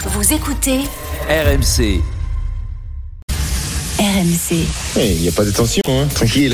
Vous écoutez RMC. RMC. Il n'y a pas de tension, hein. Tranquille.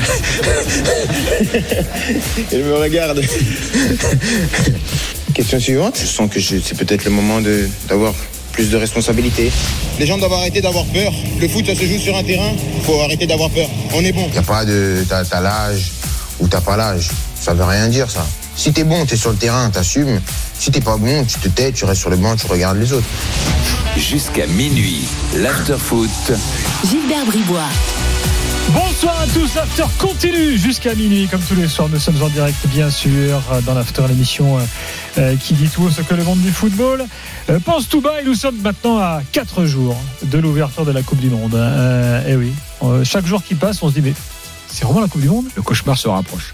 Elle me regarde. Question suivante. Je sens que c'est peut-être le moment d'avoir plus de responsabilités. Les gens doivent arrêter d'avoir peur. Le foot, ça se joue sur un terrain. Il faut arrêter d'avoir peur. On est bon. Il n'y a pas de t'as l'âge ou t'as pas l'âge. Ça veut rien dire, ça. Si t'es bon, t'es sur le terrain, t'assumes. Si t'es pas bon, tu te tais, tu restes sur le banc, tu regardes les autres. Jusqu'à minuit, l'after-foot. Gilbert Bribois. Bonsoir à tous, l'after continue jusqu'à minuit, comme tous les soirs. Nous sommes en direct, bien sûr, dans l'after, l'émission qui dit tout ce que le monde du football pense tout bas. Et nous sommes maintenant à 4 jours de l'ouverture de la Coupe du Monde. Et oui, chaque jour qui passe, on se dit, mais c'est vraiment la Coupe du Monde ? Le cauchemar se rapproche.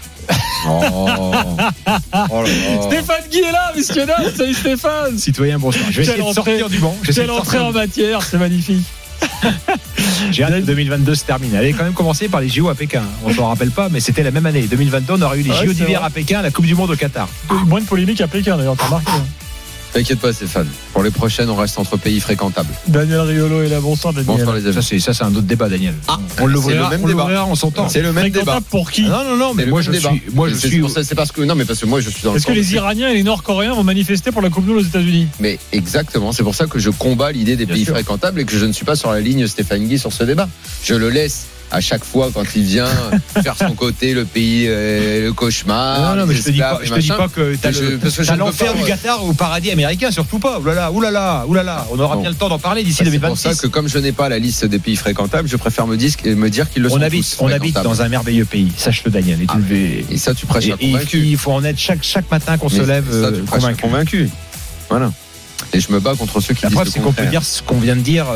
Stéphane Guy est là, messieurs dames. Salut Stéphane. Citoyen, bonsoir. Je vais essayer de sortir du banc. Quelle entrée en matière, c'est magnifique. J'ai hâte que 2022 se termine. Elle avait quand même commencé par les JO à Pékin. On ne s'en rappelle pas, mais c'était la même année. 2022, on aurait eu les JO d'hiver à Pékin, la Coupe du Monde au Qatar. Moins de polémique à Pékin, d'ailleurs, t'as remarqué. T'inquiète pas, Stéphane. Pour les prochaines, on reste entre pays fréquentables. Daniel Riolo est là. Bonsoir, Daniel. Bonsoir, les amis. Ça, c'est un autre débat, Daniel. On l'ouvrira, c'est le même débat. On s'entend. C'est le même débat. Pour qui ? Non, mais moi, je suis. C'est parce que moi, je suis dans le. Est-ce que les Iraniens et les Nord-Coréens vont manifester pour la Coupe du Monde aux États-Unis ? Mais exactement. C'est pour ça que je combats l'idée des pays fréquentables et que je ne suis pas sur la ligne Stéphane Guy sur ce débat. Je le laisse. À chaque fois, quand il vient faire son côté, le pays, le cauchemar. Non, mais je te dis pas que t'as l'enfer du Qatar au paradis américain, surtout pas. Oulala. On aura bien le temps d'en parler d'ici 2026. C'est pour ça que, comme je n'ai pas la liste des pays fréquentables, je préfère me dire qu'ils le sont tous. On habite dans un merveilleux pays, sache-le, Daniel. Et ça, tu prêches un convaincu. Il faut en être chaque matin qu'on se lève convaincu. Voilà. Et je me bats contre ceux qui disent le contraire. C'est qu'on peut dire ce qu'on vient de dire.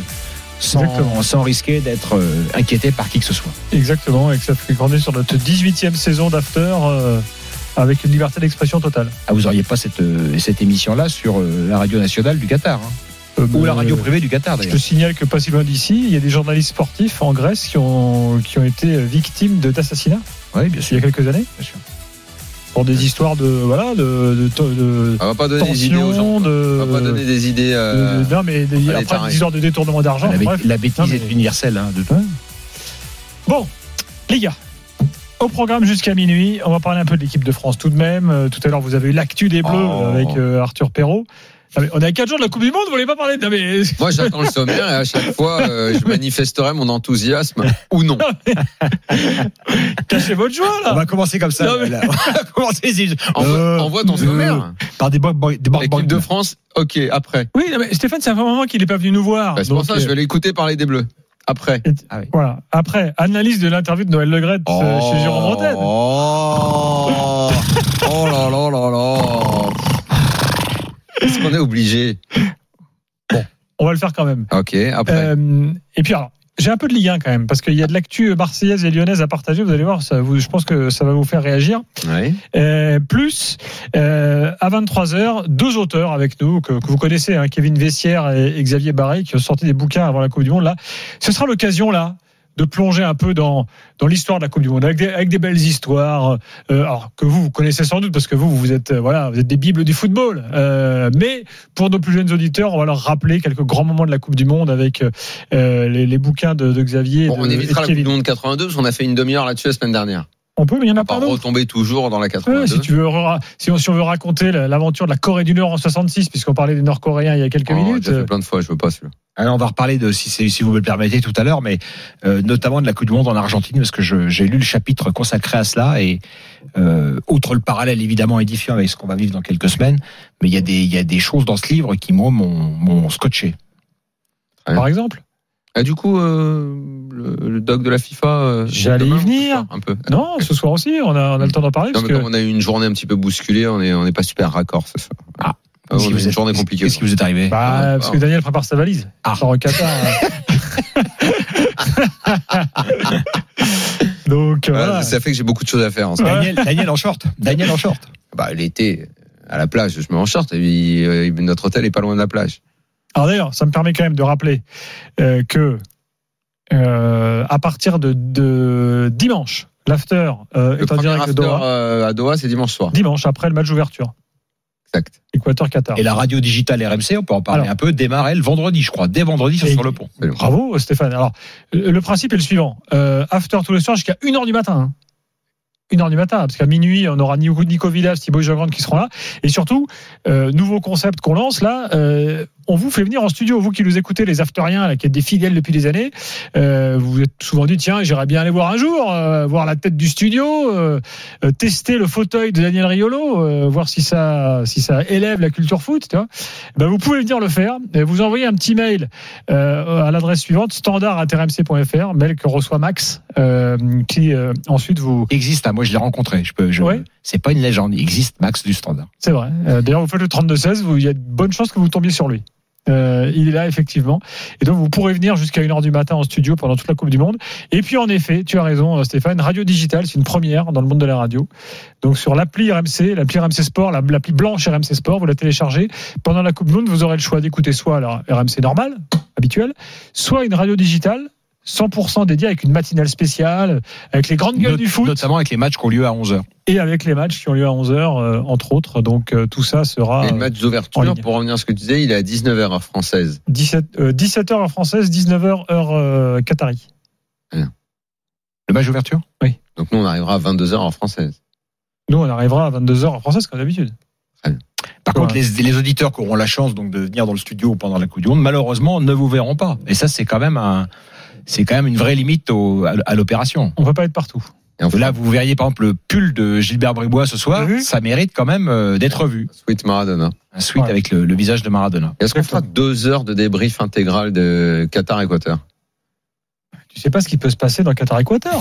Sans risquer d'être inquiété par qui que ce soit. Exactement, et que ça fait qu'on est sur notre 18e saison d'After avec une liberté d'expression totale. Vous n'auriez pas cette émission-là sur la radio nationale du Qatar ou la radio privée du Qatar, d'ailleurs. Je te signale que pas si loin d'ici, il y a des journalistes sportifs en Grèce qui ont été victimes d'assassinats. Oui, bien sûr. Il y a quelques années. Bien sûr. Pour des histoires de on va pas donner des idées aux gens. On va pas donner des idées. Non, mais après des histoires de détournement d'argent. La bêtise est universelle. Bon, les gars, au programme jusqu'à minuit, on va parler un peu de l'équipe de France tout de même. Tout à l'heure, vous avez eu l'actu des Bleus avec Arthur Perrault. On est à 4 jours de la Coupe du Monde, vous voulez pas parler de... Moi, j'attends le sommaire et à chaque fois, je manifesterai mon enthousiasme ou non. Cachez votre joie, là. On va commencer comme ça. On va commencer. Envoie ton sommaire. Par des Équipe de France, ok, après. Oui, mais Stéphane, c'est un moment qu'il n'est pas venu nous voir. C'est pour ça que je vais l'écouter parler des Bleus. Après. Voilà. Après, analyse de l'interview de Noël Le Graët chez Jérôme Bretagne. Oh là. Est-ce qu'on est obligé ? Bon, on va le faire quand même. Ok, après. Et puis alors, j'ai un peu de Ligue 1 quand même, parce qu'il y a de l'actu marseillaise et lyonnaise à partager. Vous allez voir, je pense que ça va vous faire réagir. Oui. Plus, à 23h, 2 auteurs avec nous que vous connaissez, Kevin Vessière et Xavier Barret, qui ont sorti des bouquins avant la Coupe du Monde. Là, ce sera l'occasion là de plonger un peu dans l'histoire de la Coupe du Monde avec des belles histoires, alors que vous connaissez sans doute parce que vous êtes des bibles du football, mais pour nos plus jeunes auditeurs, on va leur rappeler quelques grands moments de la Coupe du Monde avec les bouquins de Xavier. On évitera la Coupe du Monde 82 parce qu'on a fait une demi-heure là-dessus la semaine dernière. On peut, mais il y en a pas d'autres. Retomber toujours dans la 82. Si on veut raconter l'aventure de la Corée du Nord en 66, puisqu'on parlait des Nord-Coréens il y a quelques minutes. J'ai fait plein de fois, je veux pas celui-là. Alors on va reparler si vous me le permettez tout à l'heure, mais notamment de la Coupe du Monde en Argentine, parce que j'ai lu le chapitre consacré à cela et outre le parallèle évidemment édifiant avec ce qu'on va vivre dans quelques semaines, mais il y a des choses dans ce livre qui moi m'ont scotché. Par exemple. Et du coup, le doc de la FIFA. J'allais y venir. Un peu. Non, ce soir aussi, on a le temps d'en parler. Comme on a eu une journée un petit peu bousculée, on n'est pas super raccord ce soir. On a une journée compliquée. Qu'est-ce qui vous est arrivé ? Parce que Daniel prépare sa valise. Sort au Qatar. Donc voilà. Ça fait que j'ai beaucoup de choses à faire en ce moment. Daniel en short. L'été, à la plage, je me mets en short et notre hôtel est pas loin de la plage. Alors d'ailleurs, ça me permet quand même de rappeler que à partir de dimanche, l'after est en direct de Doha. À Doha, c'est dimanche soir. Dimanche, après le match d'ouverture. Exact. Équateur-Qatar. Et la radio digitale RMC, on peut en parler un peu, démarre elle vendredi, je crois. Dès vendredi, c'est sur le pont. Bravo Stéphane. Alors, le principe est le suivant. After tous les soirs jusqu'à 1h du matin. 1h du matin, parce qu'à minuit, on aura Nico Villas, Thibaut Jogrand qui seront là. Et surtout, nouveau concept qu'on lance là, on vous fait venir en studio, vous qui nous écoutez, les afteriens, là, qui êtes des fidèles depuis des années. Vous vous êtes souvent dit, tiens, j'irais bien aller voir un jour, voir la tête du studio, tester le fauteuil de Daniel Riolo, voir si ça élève la culture foot. Tu vois. Ben, vous pouvez venir le faire. Vous envoyez un petit mail à l'adresse suivante, standard@rmc.fr, mail que reçoit Max, qui ensuite vous... Existe, moi je l'ai rencontré. Ouais. C'est pas une légende, il existe Max du Standard. C'est vrai. D'ailleurs, vous faites le 32-16, il y a de bonnes chances que vous tombiez sur lui. Il est là effectivement, et donc vous pourrez venir jusqu'à 1h du matin en studio pendant toute la Coupe du Monde. Et puis en effet, tu as raison Stéphane, radio digitale, c'est une première dans le monde de la radio. Donc sur l'appli RMC Sport, l'appli blanche RMC Sport, vous la téléchargez. Pendant la Coupe du Monde, vous aurez le choix d'écouter soit la RMC normale, habituelle, soit une radio digitale 100% dédiée avec une matinale spéciale, avec les grandes gueules du foot, notamment avec les matchs qui ont lieu à 11h. Et avec les matchs qui ont lieu à 11h, entre autres. Donc tout ça sera... Et le match d'ouverture, pour revenir à ce que tu disais, il est à 19h heure française. 17h heure française, 19h heure qatari. Rien. Le match d'ouverture ? Oui. Donc nous, on arrivera à 22h heure française. Nous, on arrivera à 22h heure française comme d'habitude. Très bien. Par contre, les auditeurs qui auront la chance donc de venir dans le studio pendant la Coupe du Monde, malheureusement, ne vous verront pas. Et ça, c'est quand même une vraie limite à l'opération. On ne peut pas être partout. Et là, vous verriez par exemple le pull de Gilbert Bribois ce soir, ça mérite quand même d'être vu. Sweet Maradona. Un sweet avec le visage de Maradona. Est-ce qu'on fera 2 heures de débrief intégral de Qatar-Équateur ? Tu sais pas ce qui peut se passer dans Qatar-Équateur.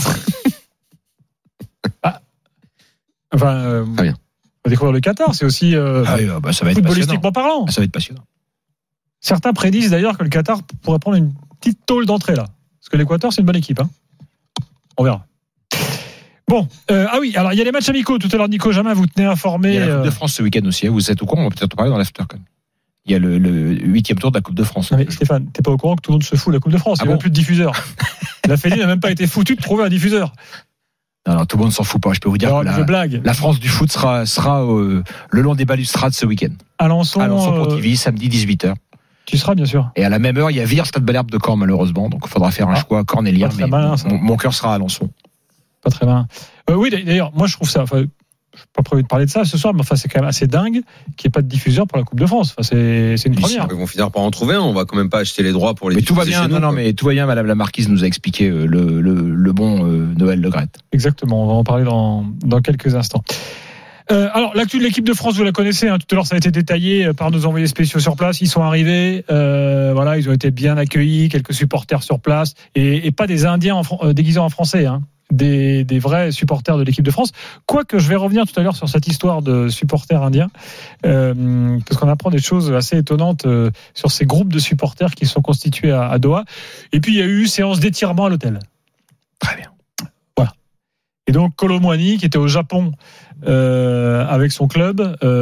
Très bien. On va découvrir le Qatar, c'est aussi ça va être footballistiquement parlant. Ça va être passionnant. Certains prédisent d'ailleurs que le Qatar pourrait prendre une petite tôle d'entrée là. Parce que l'Équateur, c'est une bonne équipe. On verra. Bon, alors il y a les matchs amicaux. Tout à l'heure, Nico Jamin, vous tenez informé. Il y a la Coupe de France ce week-end aussi. Vous êtes au courant, on va peut-être en parler dans l'after. Il y a le 8e tour de la Coupe de France. Non, mais Stéphane, t'es pas au courant que tout le monde se fout de la Coupe de France. Il n'y a même plus de diffuseur. La Fédé n'a même pas été foutue de trouver un diffuseur. Non, tout le monde s'en fout pas. Je peux vous dire que la France du foot sera le long des balustrades ce week-end. Alençon pour TV, samedi 18h. Tu seras bien sûr. Et à la même heure, il y a Vire, Stade Malherbe de Caen malheureusement. Donc il faudra faire un choix cornélien. Mais mon cœur sera à Alençon. Pas très bien. Oui, d'ailleurs, moi je trouve ça. Je n'ai pas prévu de parler de ça ce soir, mais c'est quand même assez dingue qu'il n'y ait pas de diffuseur pour la Coupe de France. C'est une première. Ils vont finir par en trouver un. On va quand même pas acheter les droits pour les. Mais tout va bien. Mais tout va bien. Madame la Marquise nous a expliqué le bon Noël Le Graët. Exactement. On va en parler dans quelques instants. Alors, l'actu de l'équipe de France, vous la connaissez. Tout à l'heure, ça a été détaillé par nos envoyés spéciaux sur place. Ils sont arrivés. Ils ont été bien accueillis. Quelques supporters sur place et pas des Indiens déguisés en Français. Des vrais supporters de l'équipe de France. Quoique je vais revenir tout à l'heure sur cette histoire de supporters indiens, parce qu'on apprend des choses assez étonnantes sur ces groupes de supporters qui sont constitués à Doha. Et puis il y a eu séance d'étirement à l'hôtel. Très bien. Voilà. Et donc Kolo Muani, qui était au Japon avec son club,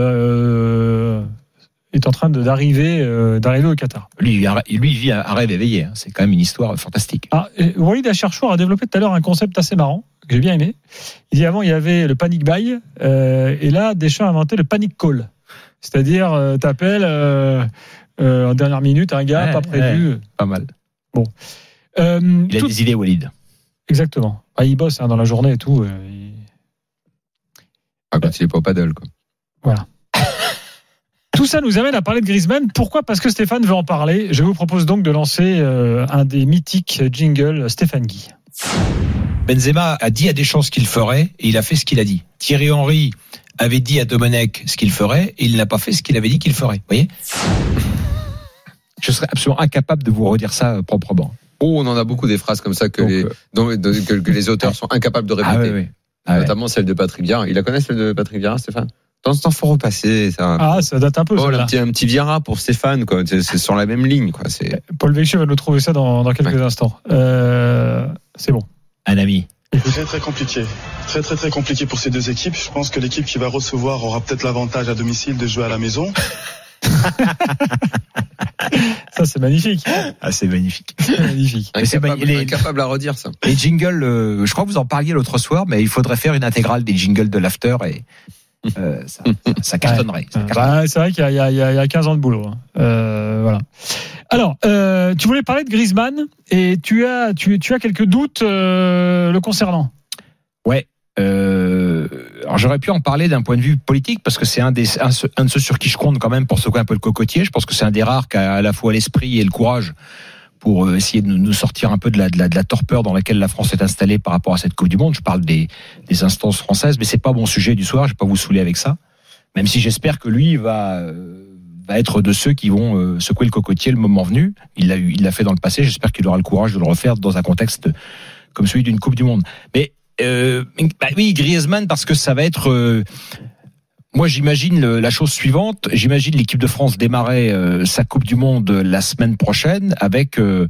est en train d'arriver au Qatar. Lui, il vit un rêve éveillé. C'est quand même une histoire fantastique. Walid Acharchour a développé tout à l'heure un concept assez marrant, que j'ai bien aimé. Il dit avant, il y avait le panic buy, et là, Deschamps a inventé le panic call. C'est-à-dire, t'appelles en dernière minute un gars pas prévu. Pas mal. Bon. Il a des idées, Walid. Exactement. Il bosse dans la journée et tout. Quand il est pas au paddle, quoi. Voilà. Tout ça nous amène à parler de Griezmann. Pourquoi ? Parce que Stéphane veut en parler. Je vous propose donc de lancer un des mythiques jingles Stéphane Guy. Benzema a dit à Deschamps ce qu'il ferait et il a fait ce qu'il a dit. Thierry Henry avait dit à Domenech ce qu'il ferait et il n'a pas fait ce qu'il avait dit qu'il ferait. Vous voyez ? Je serais absolument incapable de vous redire ça proprement. On en a beaucoup des phrases comme ça que les auteurs sont incapables de répéter. Notamment celle de Patrick Vieira. Il la connaît, celle de Patrick Vieira, Stéphane ? De temps en temps, faut repasser ça. Ça date un peu. Un petit Vieira pour Stéphane, quoi. C'est sur la même ligne, quoi. Paul Vecchio va nous trouver ça dans quelques instants. C'est bon. Un ami. Très très compliqué. Très très très compliqué pour ces deux équipes. Je pense que l'équipe qui va recevoir aura peut-être l'avantage à domicile de jouer à la maison. Ça c'est magnifique. C'est magnifique. C'est magnifique. Incapable à redire ça. Les jingles, je crois que vous en parliez l'autre soir, mais il faudrait faire une intégrale des jingles de l'after ça cartonnerait. C'est vrai qu'il y a 15 ans de boulot. Voilà. Alors, tu voulais parler de Griezmann et tu as quelques doutes le concernant. Ouais. Alors j'aurais pu en parler d'un point de vue politique parce que c'est un de ceux sur qui je compte quand même pour secouer un peu le cocotier. Je pense que c'est un des rares qui a à la fois l'esprit et le courage pour essayer de nous sortir un peu de la torpeur dans laquelle la France est installée par rapport à cette Coupe du Monde. Je parle des instances françaises, mais c'est pas mon sujet du soir. Je vais pas vous saouler avec ça. Même si j'espère que lui va être de ceux qui vont secouer le cocotier le moment venu. Il l'a fait dans le passé. J'espère qu'il aura le courage de le refaire dans un contexte comme celui d'une Coupe du Monde. Mais oui, Griezmann, parce que ça va être. Moi, j'imagine la chose suivante. J'imagine l'équipe de France démarrer sa Coupe du Monde la semaine prochaine avec un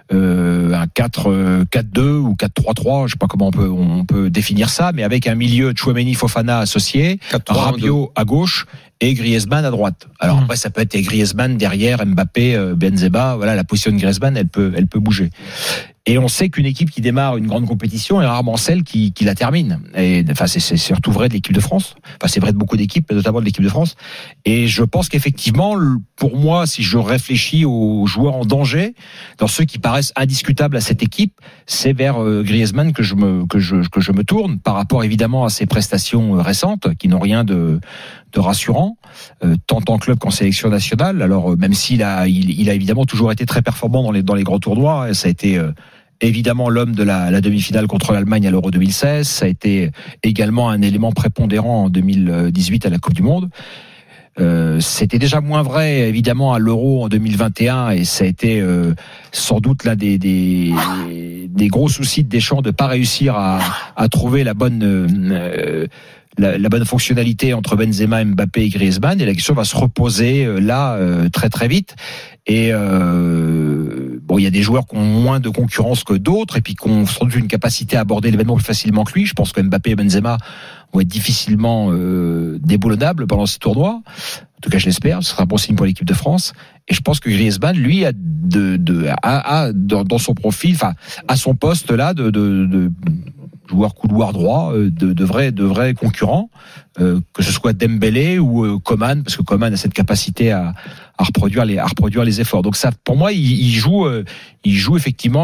4-4-2 ou 4-3-3. Je sais pas comment on peut définir ça, mais avec un milieu Tchouaméni, Fofana associé, Rabiot à gauche et Griezmann à droite. Alors après, ça peut être Griezmann derrière Mbappé, Benzema. Voilà, la position de Griezmann, elle peut bouger. Et on sait qu'une équipe qui démarre une grande compétition est rarement celle qui la termine. Et enfin, c'est surtout vrai de l'équipe de France. Enfin, c'est vrai de beaucoup d'équipes, notamment de l'équipe de France. Et je pense qu'effectivement, pour moi, si je réfléchis aux joueurs en danger, dans ceux qui paraissent indiscutables à cette équipe, c'est vers Griezmann que je me tourne, par rapport évidemment à ses prestations récentes, qui n'ont rien de rassurant, tant en club qu'en sélection nationale. Alors même s'il a évidemment toujours été très performant dans les grands tournois, ça a été évidemment l'homme de la demi-finale contre l'Allemagne à l'Euro 2016, ça a été également un élément prépondérant en 2018 à la Coupe du Monde. C'était déjà moins vrai évidemment à l'Euro en 2021 et ça a été sans doute l'un des gros soucis de Deschamps de pas réussir à trouver la bonne fonctionnalité entre Benzema, Mbappé et Griezmann, et la question va se reposer très très vite. Et il y a des joueurs qui ont moins de concurrence que d'autres et puis qui ont sans doute une capacité à aborder l'événement plus facilement que lui. Je pense que Mbappé et Benzema vont être difficilement déboulonnables pendant ce tournoi. En tout cas, je l'espère. Ce sera un bon signe pour l'équipe de France. Et je pense que Griezmann, lui, a dans son profil, enfin, à son poste là de joueur couloir droit, de vrais concurrents, que ce soit Dembélé ou Coman, parce que Coman a cette capacité à reproduire les efforts. Donc ça, pour moi, il joue effectivement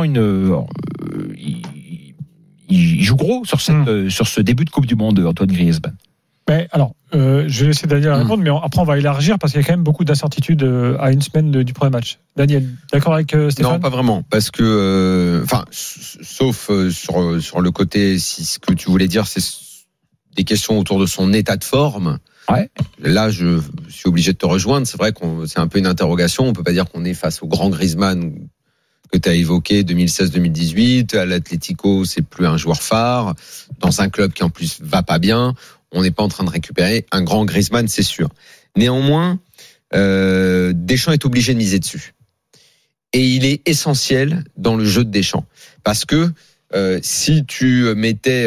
il joue gros sur ce début de Coupe du Monde, Antoine Griezmann. Mais alors, je vais laisser Daniel répondre, mais après on va élargir parce qu'il y a quand même beaucoup d'incertitudes à une semaine du premier match. Daniel, d'accord avec Stéphane ? Non, pas vraiment, parce que, sauf sur le côté, si ce que tu voulais dire, c'est des questions autour de son état de forme. Ouais. Là, je suis obligé de te rejoindre. C'est vrai c'est un peu une interrogation. On peut pas dire qu'on est face au grand Griezmann que tu as évoqué, 2016-2018. À l'Atlético, c'est plus un joueur phare. Dans un club qui en plus va pas bien. On n'est pas en train de récupérer un grand Griezmann, c'est sûr. Néanmoins, Deschamps est obligé de miser dessus. Et il est essentiel dans le jeu de Deschamps. Parce que si tu mettais...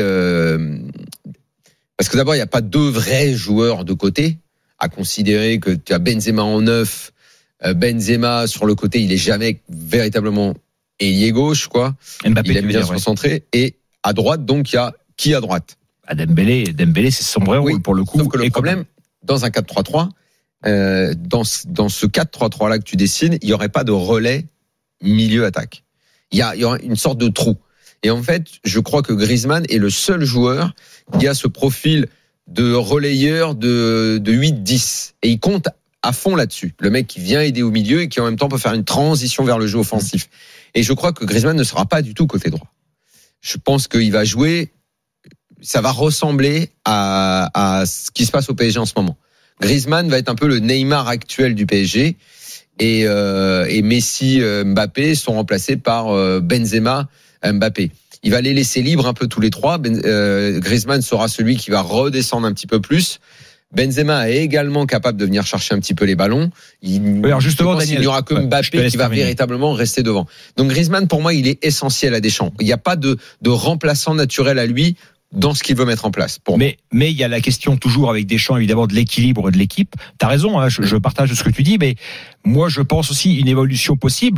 parce que d'abord, il n'y a pas deux vrais joueurs de côté. À considérer que tu as Benzema en 9, Benzema sur le côté, il est jamais véritablement ailier gauche, quoi. Mbappé, il aime bien se concentrer. Et à droite, donc, il y a qui à droite ? Dembélé, c'est son vrai rôle pour le coup. Sauf que le problème, dans un 4-3-3, dans ce 4-3-3 là que tu dessines, il y aurait pas de relais milieu-attaque. Il y aura une sorte de trou. Et en fait, je crois que Griezmann est le seul joueur qui a ce profil de relayeur de 8-10. Et il compte à fond là-dessus. Le mec qui vient aider au milieu et qui en même temps peut faire une transition vers le jeu offensif. Et je crois que Griezmann ne sera pas du tout côté droit. Je pense qu'il va jouer... Ça va ressembler à ce qui se passe au PSG en ce moment. Griezmann va être un peu le Neymar actuel du PSG et Messi, Mbappé sont remplacés par Benzema, Mbappé. Il va les laisser libres un peu tous les trois. Griezmann sera celui qui va redescendre un petit peu plus. Benzema est également capable de venir chercher un petit peu les ballons. Alors justement, Daniel, il n'y aura que Mbappé qui va véritablement rester devant. Donc Griezmann, pour moi, il est essentiel à Deschamps. Il n'y a pas de remplaçant naturel à lui dans ce qu'il veut mettre en place. Mais il y a la question toujours avec Deschamps, évidemment, de l'équilibre de l'équipe. T'as raison, hein, je partage ce que tu dis, mais moi je pense aussi une évolution possible.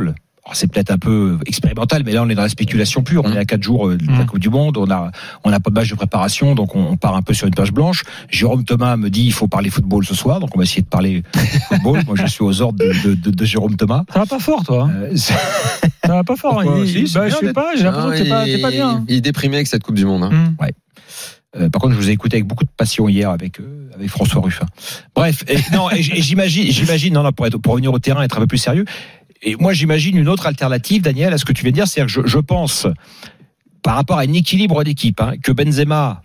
Alors, c'est peut-être un peu expérimental, mais là on est dans la spéculation pure. On est à 4 jours de la Coupe du Monde, on a pas de match de préparation, donc on part un peu sur une page blanche. Jérôme Thomas me dit il faut parler football ce soir, donc on va essayer de parler football. Moi je suis aux ordres de Jérôme Thomas. Ça va pas fort, toi. Ça va pas fort. Je sais pas, j'ai l'impression que t'es pas bien. Il est déprimé avec cette Coupe du Monde. Hein. Ouais. Par contre, je vous ai écouté avec beaucoup de passion hier avec François Ruffin. Bref, j'imagine, non, pour revenir au terrain, être un peu plus sérieux. Et moi, j'imagine une autre alternative, Daniel, à ce que tu viens de dire, c'est-à-dire que je pense, par rapport à un équilibre d'équipe, que Benzema,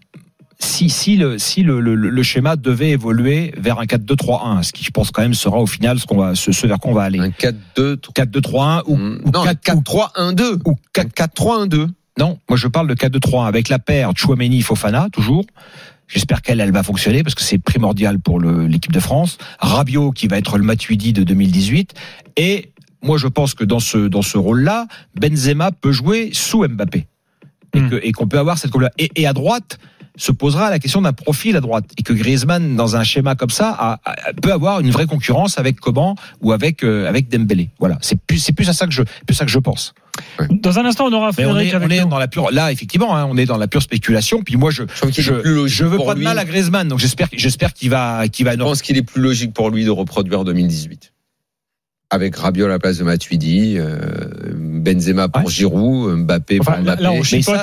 si le schéma devait évoluer vers un 4-2-3-1, ce qui, je pense, quand même sera au final ce vers quoi on va aller. Un 4-2-3-1 ou non, 4-3-1-2 ou 4-3-1-2. Non, moi je parle de 4-2-3-1 avec la paire Tchouaméni-Fofana, toujours. J'espère qu'elle va fonctionner parce que c'est primordial pour l'équipe de France. Rabiot qui va être le Matuidi de 2018. Et moi je pense que dans ce rôle-là, Benzema peut jouer sous Mbappé. Et qu'on peut avoir cette coupe-là. Et à droite, se posera la question d'un profil à droite. Et que Griezmann, dans un schéma comme ça, peut avoir une vraie concurrence avec Coman ou avec Dembélé. Voilà. C'est plus à ça que je pense. Ouais. Dans un instant, on aura Frédéric on est dans la pure, là, effectivement, on est dans la pure spéculation. Puis moi, je veux pas de mal à Griezmann, donc j'espère qu'il va. Je pense qu'il est plus logique pour lui de reproduire 2018. Avec Rabiot à la place de Matuidi, Benzema pour Giroud, Mbappé pour Mbappé. Là, on chipote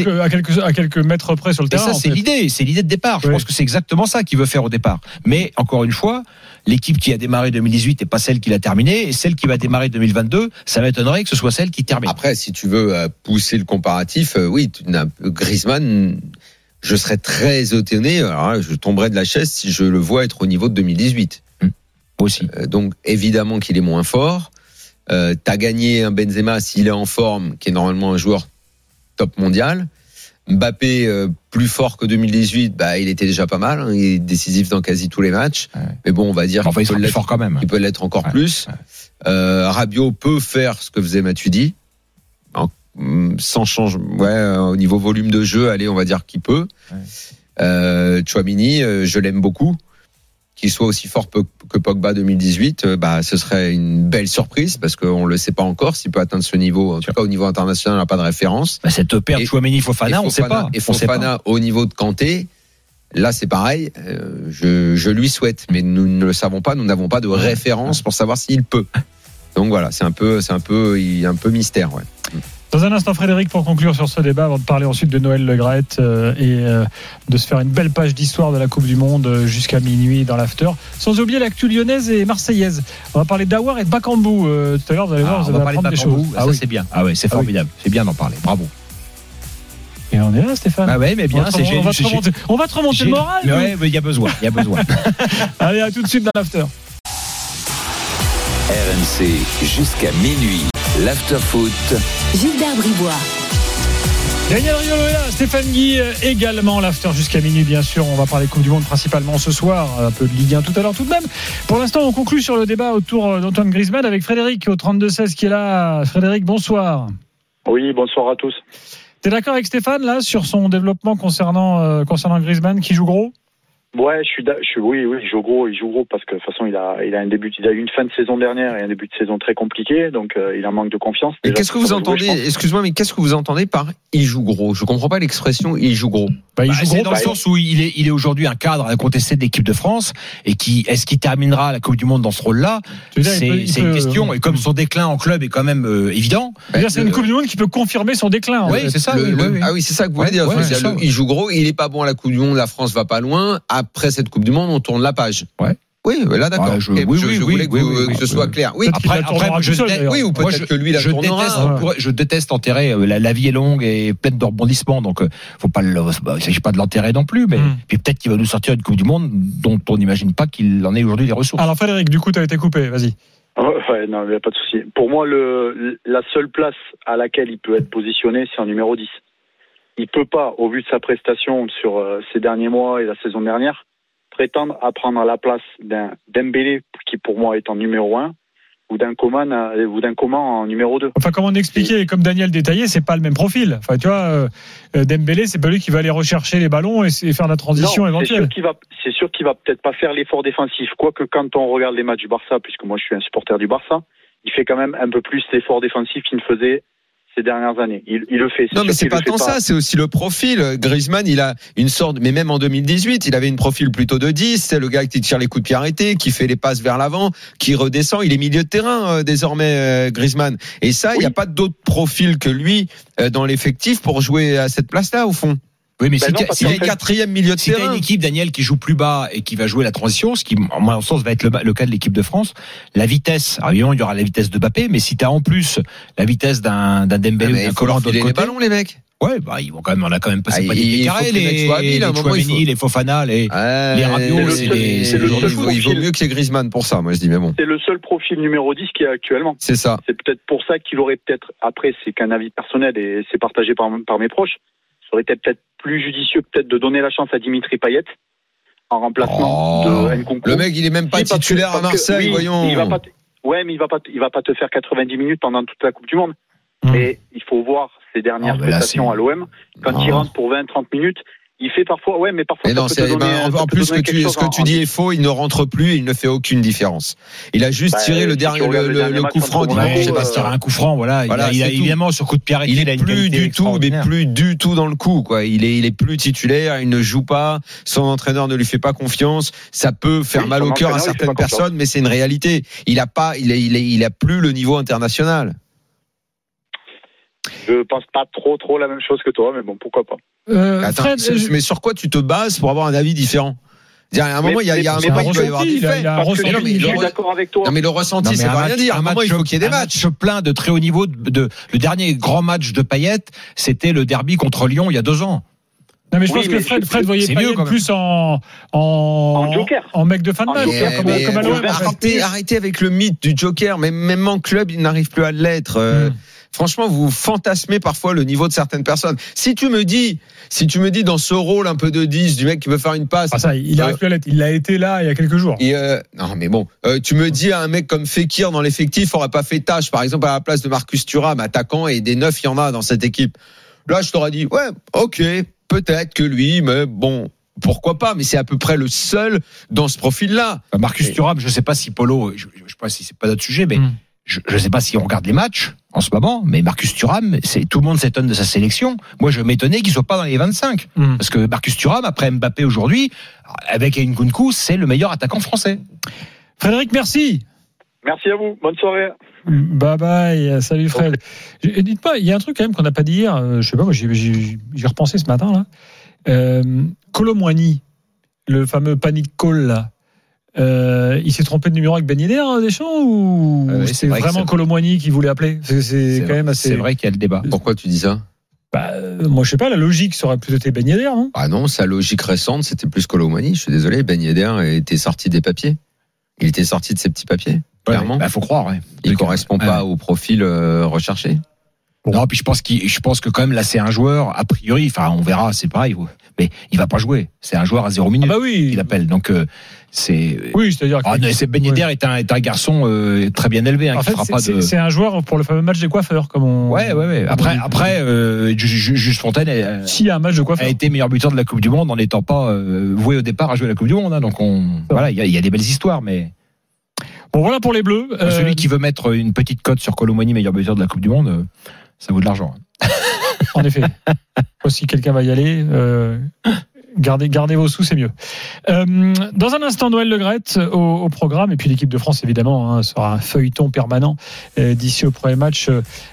à quelques mètres près sur le terrain. Et ça, c'est l'idée de départ. Je pense que c'est exactement ça qu'il veut faire au départ. Mais encore une fois, l'équipe qui a démarré 2018 n'est pas celle qui l'a terminée, et celle qui va démarrer 202022, ça m'étonnerait que ce soit celle qui termine. Après, si tu veux pousser le comparatif, oui, Griezmann, je serais très étonné. Alors, je tomberais de la chaise si je le vois être au niveau de 2018. Aussi. Donc évidemment qu'il est moins fort. T'as gagné un Benzema s'il est en forme, qui est normalement un joueur top mondial. Mbappé plus fort que 2018, il était déjà pas mal. Hein, il est décisif dans quasi tous les matchs. Ouais. Mais bon, on va dire qu'il peut l'être fort quand même. Il peut l'être encore plus. Ouais. Rabiot peut faire ce que faisait Matuidi, sans changement. Au niveau volume de jeu, allez, on va dire qu'il peut. Ouais. Tchouaméni, je l'aime beaucoup. Qu'il soit aussi fort que Pogba 2018, ce serait une belle surprise parce qu'on le sait pas encore s'il peut atteindre ce niveau. En tout cas, au niveau international, on n'a pas de référence. Cette paire Tchouaméni-Fofana, on ne sait pas. Et Fofana au niveau de Kanté, là c'est pareil. Je lui souhaite, mais nous ne le savons pas. Nous n'avons pas de référence pour savoir s'il peut. Donc voilà, il y a un peu mystère. Ouais. Dans un instant, Frédéric, pour conclure sur ce débat, avant de parler ensuite de Noël Le Graët et de se faire une belle page d'histoire de la Coupe du Monde jusqu'à minuit dans l'after. Sans oublier l'actu lyonnaise et marseillaise. On va parler d'Aouar et de Bakambu tout à l'heure. Vous allez voir, vous allez apprendre des choses. C'est bien. Ah ouais, c'est formidable. C'est bien d'en parler. Bravo. Et on est là, Stéphane. Ah ouais, mais bien. On va te remonter le moral. Ouais, mais il y a besoin. Allez, à tout de suite dans l'after. RMC jusqu'à minuit. L'after-foot. Gilbert Bribois. Daniel Riolo est là, Stéphane Guy également, l'after jusqu'à minuit bien sûr. On va parler Coupe du Monde principalement ce soir, un peu de Ligue 1 tout à l'heure tout de même. Pour l'instant, on conclut sur le débat autour d'Antoine Griezmann avec Frédéric au 32-16 qui est là. Frédéric, bonsoir. Oui, bonsoir à tous. T'es d'accord avec Stéphane là sur son développement concernant Griezmann qui joue gros ? Ouais, oui, il joue gros parce que de toute façon il a eu une fin de saison dernière et un début de saison très compliqué, donc il a un manque de confiance. Et qu'est-ce que vous entendez ? Excuse-moi, mais qu'est-ce que vous entendez par il joue gros ? Je comprends pas l'expression il joue gros. C'est dans le sens où il est aujourd'hui un cadre incontesté de l'équipe de France et est-ce qu'il terminera la Coupe du Monde dans ce rôle-là ? C'est une question. Et comme son déclin en club est quand même évident. C'est une Coupe du Monde qui peut confirmer son déclin. Oui, c'est ça. Ah oui, c'est ça que vous voulez dire. Il joue gros, il est pas bon à la Coupe du Monde, la France va pas loin. Après cette Coupe du Monde, on tourne la page. Ouais. Oui, là d'accord. Je voulais que ce soit clair. Oui. Après, ou peut-être que lui la tournera. Je déteste enterrer. La vie est longue et pleine de rebondissements, donc faut pas. Il s'agit pas de l'enterrer non plus, mais puis peut-être qu'il va nous sortir une Coupe du Monde dont on n'imagine pas qu'il en ait aujourd'hui les ressources. Alors Frédéric, du coup, tu as été coupé. Vas-y. Ouais, non, il n'y a pas de souci. Pour moi, la seule place à laquelle il peut être positionné, c'est en numéro 10. Il peut pas, au vu de sa prestation sur ces derniers mois et la saison dernière, prétendre à prendre la place d'un Dembélé qui pour moi est en numéro 1 ou d'un Coman en numéro 2. Enfin, comme on expliquait et comme Daniel détaillait, c'est pas le même profil. Enfin, tu vois, Dembélé, c'est pas lui qui va aller rechercher les ballons et faire la transition éventuelle. C'est sûr qu'il va peut-être pas faire l'effort défensif. Quoique quand on regarde les matchs du Barça, puisque moi je suis un supporter du Barça, il fait quand même un peu plus l'effort défensif qu'il ne faisait ces dernières années. Il le fait. Non, mais c'est pas tant ça, c'est aussi le profil. Griezmann, il a une sorte, mais même en 2018, il avait une profil plutôt de 10. C'est le gars qui tire les coups de pied arrêtés, qui fait les passes vers l'avant, qui redescend. Il est milieu de terrain, désormais, Griezmann. Et ça, il n'y a pas d'autre profil que lui, dans l'effectif pour jouer à cette place-là, au fond. Oui, mais il est quatrième milieu de terrain. Si t'as une équipe, Daniel, qui joue plus bas et qui va jouer la transition, ce qui, en mon sens, va être le cas de l'équipe de France, la vitesse, alors évidemment, il y aura la vitesse de Mbappé, mais si t'as en plus la vitesse d'un Dembélé ou d'un Coman de l'autre côté. Les ballons, les mecs. Ouais, bah, ils vont quand même, on a quand même passé pas des carrés, les Chouameni, les Fofana, les Rabiot, il vaut mieux que les Griezmann pour ça, moi, je dis, mais bon. C'est le seul profil numéro 10 qu'il y a actuellement. C'est ça. C'est peut-être pour ça qu'il aurait peut-être, après, c'est qu'un avis personnel et c'est partagé par mes proches, ça aurait été peut-être plus judicieux peut-être de donner la chance à Dimitri Payet en remplacement de Nkunku. Le mec, il est même pas titulaire à Marseille, oui, voyons. Mais il va pas te faire 90 minutes pendant toute la Coupe du Monde. Mais il faut voir ses dernières prestations à l'OM. Quand il rentre pour 20-30 minutes, il fait parfois, mais parfois. Mais non, en plus ce que tu dis est faux. Il ne rentre plus et il ne fait aucune différence. Il a juste tiré le dernier le coup franc dimanche. Je sais pas si tiré un coup franc, voilà. Il a évidemment sur coup de pied arrêté. Il est plus du tout dans le coup, quoi. Il est plus titulaire. Il ne joue pas. Son entraîneur ne lui fait pas confiance. Ça peut faire mal au cœur à certaines personnes, mais c'est une réalité. Il a plus le niveau international. Je pense pas trop la même chose que toi, mais bon, pourquoi pas. Fred, mais sur quoi tu te bases pour avoir un avis différent? À un moment, il y a un moment, il doit y avoir des faits. Je suis d'accord avec toi. Non, mais le ressenti, ça veut rien dire. À un moment, il faut qu'il y ait des matchs. Plein de très haut niveau. Le dernier grand match de Payet, c'était le derby contre Lyon il y a 2 ans. Non, mais je pense que Fred voyait Payet plus en joker, en mec de fin de match, comme à l'OM. Arrêtez avec le mythe du joker. Mais même en club, il n'arrive plus à l'être. Franchement, vous fantasmez parfois le niveau de certaines personnes. Si tu me dis dans ce rôle un peu de 10 du mec qui veut faire une passe, il arrive plus à l'être. Il a été là il y a quelques jours. Non, mais bon, tu me dis à un mec comme Fekir dans l'effectif aurait pas fait tâche, par exemple à la place de Marcus Thuram, attaquant, et des 9 il y en a dans cette équipe. Là, je t'aurais dit ok, peut-être que lui, mais bon. Pourquoi pas, mais c'est à peu près le seul dans ce profil-là. Marcus Thuram, je sais pas si Polo, je sais pas si c'est pas notre sujet, mais je sais pas si on regarde les matchs en ce moment, mais Marcus Thuram, tout le monde s'étonne de sa sélection. Moi, je m'étonnais qu'il soit pas dans les 25. Parce que Marcus Thuram, après Mbappé aujourd'hui, avec Nkunku, c'est le meilleur attaquant français. Frédéric, merci. Merci à vous. Bonne soirée. Bye bye. Salut Fred. Dites-moi, il y a un truc quand même qu'on n'a pas dit hier. Je sais pas, moi, j'ai repensé ce matin, là. Kolo Muani, le fameux panic call, là. Il s'est trompé de numéro avec Ben Yedder, Deschamps, ou c'est vraiment Kolo Muani qui voulait appeler? C'est quand même assez. C'est vrai qu'il y a le débat. Pourquoi tu dis ça? Moi, je sais pas, la logique serait plutôt été Ben Yedder, non? Ah non, sa logique récente, c'était plus Kolo Muani. Je suis désolé, Ben Yedder était sorti des papiers. Il était sorti de ses petits papiers, clairement. Faut croire, ouais. Il correspond pas au profil recherché. Non, puis je pense que quand même là c'est un joueur a priori, enfin on verra, c'est pareil, mais il va pas jouer. C'est un joueur à 0 minutes. Oui. Il appelle, donc c'est. Oui, c'est-à-dire. Ben Yedder est un garçon très bien élevé. En fait, c'est un joueur pour le fameux match des coiffeurs, comme on. Ouais. Après, Jules Fontaine. S'il y a un match de coiffeurs, a été meilleur buteur de la Coupe du Monde en n'étant pas voué au départ à jouer la Coupe du Monde. Hein, donc voilà, il y a des belles histoires, mais. Bon, voilà pour les Bleus. Celui qui veut mettre une petite cote sur Kolo Muani, meilleur buteur de la Coupe du Monde. Ça vaut de l'argent. En effet. Si quelqu'un va y aller, gardez vos sous, c'est mieux. Dans un instant, Noël Le Graët au programme, et puis l'équipe de France, évidemment, sera un feuilleton permanent d'ici au premier match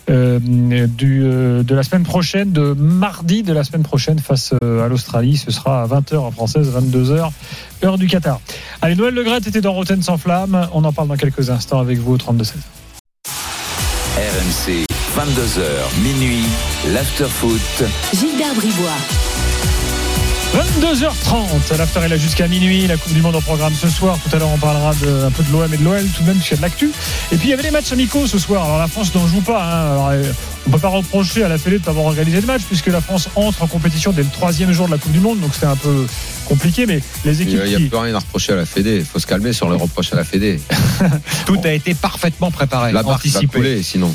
de la semaine prochaine, de mardi de la semaine prochaine face à l'Australie. Ce sera à 20h en française, 22h, heure du Qatar. Allez, Noël Le Graët était dans Rotten sans flamme. On en parle dans quelques instants avec vous au 32-16. RMC, 22h, minuit, l'after-foot. Gilbert Bribois. 22h30, l'after est là jusqu'à minuit, la Coupe du Monde en programme ce soir. Tout à l'heure on parlera un peu de l'OM et de l'OL tout de même, puisqu'il y a de l'actu. Et puis il y avait les matchs amicaux ce soir. Alors la France n'en joue pas, Alors, on ne peut pas reprocher à la Fédé de ne pas avoir organisé de match, puisque la France entre en compétition dès le 3e jour de la Coupe du Monde, donc c'est un peu compliqué, mais les équipes. Il n'y a plus rien à reprocher à la Fédé, il faut se calmer sur les reproches à la Fédé. Tout a été parfaitement préparé, la barque va couler sinon.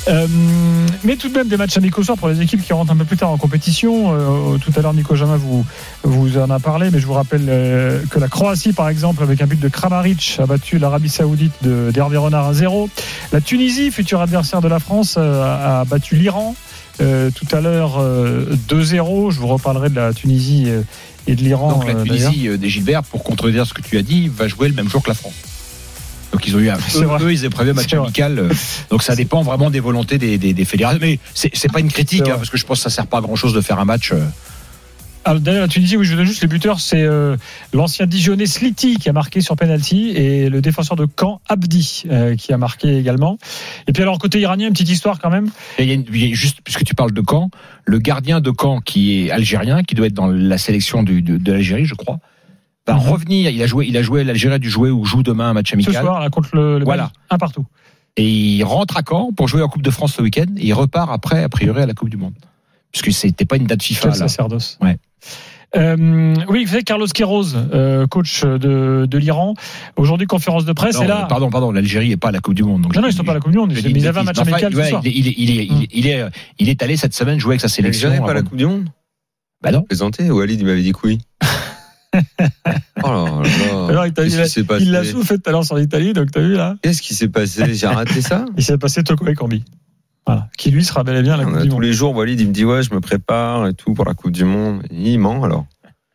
Mais tout de même des matchs amicaux soir pour les équipes qui rentrent un peu plus tard en compétition. Tout à l'heure, Nico Jamin vous en a parlé, mais je vous rappelle que la Croatie, par exemple, avec un but de Kramaric, a battu l'Arabie Saoudite d'Hervé Renard à 0. La Tunisie, futur adversaire de la France, a battu l'Iran tout à l'heure 2-0. Je vous reparlerai de la Tunisie et de l'Iran. Donc la Tunisie des Gilbert, pour contredire ce que tu as dit, va jouer le même jour que la France. Donc ils ont eu eux ils avaient prévu un match amical. Donc ça dépend vraiment des volontés des fédérations. Mais c'est pas une critique parce que je pense que ça sert pas à grand chose de faire un match. Alors, d'ailleurs, la Tunisie, oui, je vous donne juste les buteurs, c'est l'ancien Dijonais Sliti qui a marqué sur penalty et le défenseur de Caen Abdi qui a marqué également. Et puis alors côté iranien, une petite histoire quand même. Et il y a juste puisque tu parles de Caen, le gardien de Caen qui est algérien, qui doit être dans la sélection de l'Algérie, je crois. Va revenir, il a joué l'Algérie du jouer ou joue demain un match amical. Ce soir là, contre le voilà, un partout. Et il rentre à Caen pour jouer en Coupe de France ce week-end et il repart après a priori à la Coupe du Monde. Parce que c'était pas une date FIFA. Quel sacerdoce. Ouais. Oui, vous savez, Carlos Queiroz, coach de l'Iran, aujourd'hui conférence de presse. Non, et là, pardon, l'Algérie n'est pas à la Coupe du Monde. Donc non, ils sont pas à la Coupe du Monde. Ils avaient un match amical ce soir. Il est allé cette semaine jouer avec sa sélection. L'Algérie n'est pas à la Coupe du Monde. Bah non. Présenté. Walid il m'avait dit que oui. Oh là là. Alors, il l'a soufflé tout à l'heure sur l'Italie, donc t'as vu là. Qu'est-ce qui s'est passé? J'ai raté ça. Il s'est passé Toko Ekambi. Voilà, qui lui sera bel et bien à la Coupe du Monde. Tous les jours, Walid, il me dit ouais, je me prépare et tout pour la Coupe du Monde. Il ment alors.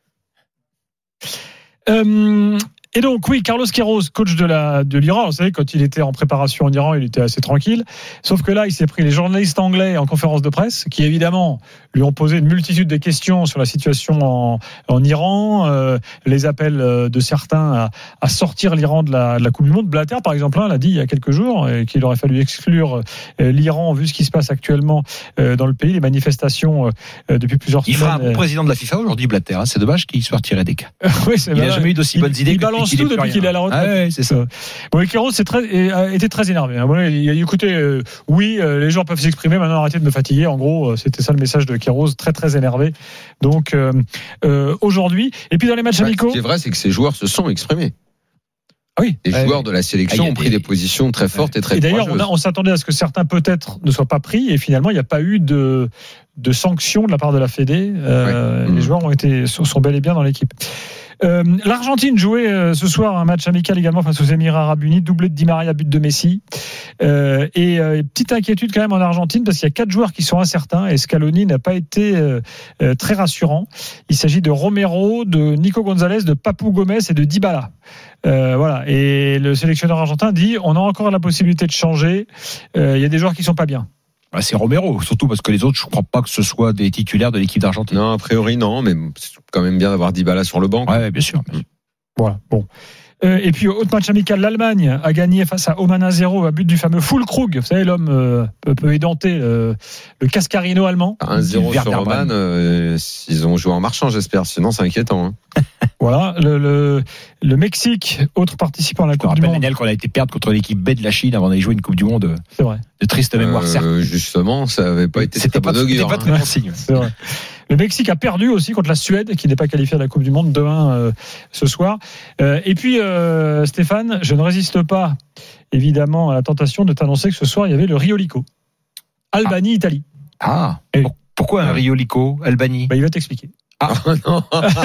Et donc, oui, Carlos Queiroz, coach de l'Iran, vous savez, quand il était en préparation en Iran, il était assez tranquille. Sauf que là, il s'est pris les journalistes anglais en conférence de presse, qui évidemment lui ont posé une multitude de questions sur la situation en Iran, les appels de certains à sortir l'Iran de la Coupe du Monde. Blatter, par exemple, l'a dit il y a quelques jours, qu'il aurait fallu exclure l'Iran vu ce qui se passe actuellement dans le pays, les manifestations depuis plusieurs semaines. Il fera un bon président de la FIFA aujourd'hui, Blatter. C'est dommage qu'il soit retiré des cas. Oui, il n'a jamais eu d'aussi bonnes idées. Il balance tout depuis qu'il est à la retraite. Ah ouais, c'est ça. Bon, Queiroz a été très énervé. Il a dit, écoutez, oui, les joueurs peuvent s'exprimer, maintenant arrêtez de me fatiguer. En gros, c'était ça le message de Queiroz, très très énervé. Donc aujourd'hui, et puis dans les matchs amicaux. Ce qui est vrai, c'est que ces joueurs se sont exprimés. Ah oui. Les joueurs de la sélection ont pris des positions très fortes et très courageuses. Et d'ailleurs, on s'attendait à ce que certains peut-être ne soient pas pris, et finalement, il n'y a pas eu de sanctions de la part de la Fédé. Les joueurs sont bel et bien dans l'équipe. L'Argentine jouait ce soir un match amical également face aux Émirats Arabes Unis, doublé de Di Maria, but de Messi. Et petite inquiétude quand même en Argentine parce qu'il y a 4 joueurs qui sont incertains et Scaloni n'a pas été très rassurant. Il s'agit de Romero, de Nico Gonzalez, de Papu Gomez et de Dybala. Voilà. Et le sélectionneur argentin dit on a encore la possibilité de changer. Il y a des joueurs qui sont pas bien. C'est Romero, surtout parce que les autres, je ne crois pas que ce soit des titulaires de l'équipe d'Argentine. Non, a priori non, mais c'est quand même bien d'avoir Dybala sur le banc. Ouais, bien sûr. Voilà, bon. Et puis, autre match amical, l'Allemagne a gagné face à Oman 1-0 à but du fameux Füllkrug. Vous savez, l'homme peu édenté, le Cascarino allemand. 1-0 sur Oman, ils ont joué en marchand, j'espère. Sinon, c'est inquiétant. Hein. Voilà, le Mexique, autre participant à la Coupe du Monde. Daniel, qu'on a été perdre contre l'équipe B de la Chine avant d'aller jouer une Coupe du Monde. C'est vrai. De triste mémoire, certes. Justement, ça n'avait pas été très bon augure. C'était pas très bon signe. C'est vrai. Le Mexique a perdu aussi contre la Suède, qui n'est pas qualifiée à la Coupe du Monde, 2-1 ce soir. Et puis, Stéphane, je ne résiste pas, évidemment, à la tentation de t'annoncer que ce soir, il y avait le Riolico. Albanie-Italie. Ah, pourquoi un Riolico, Albanie? Il va t'expliquer. Ah non.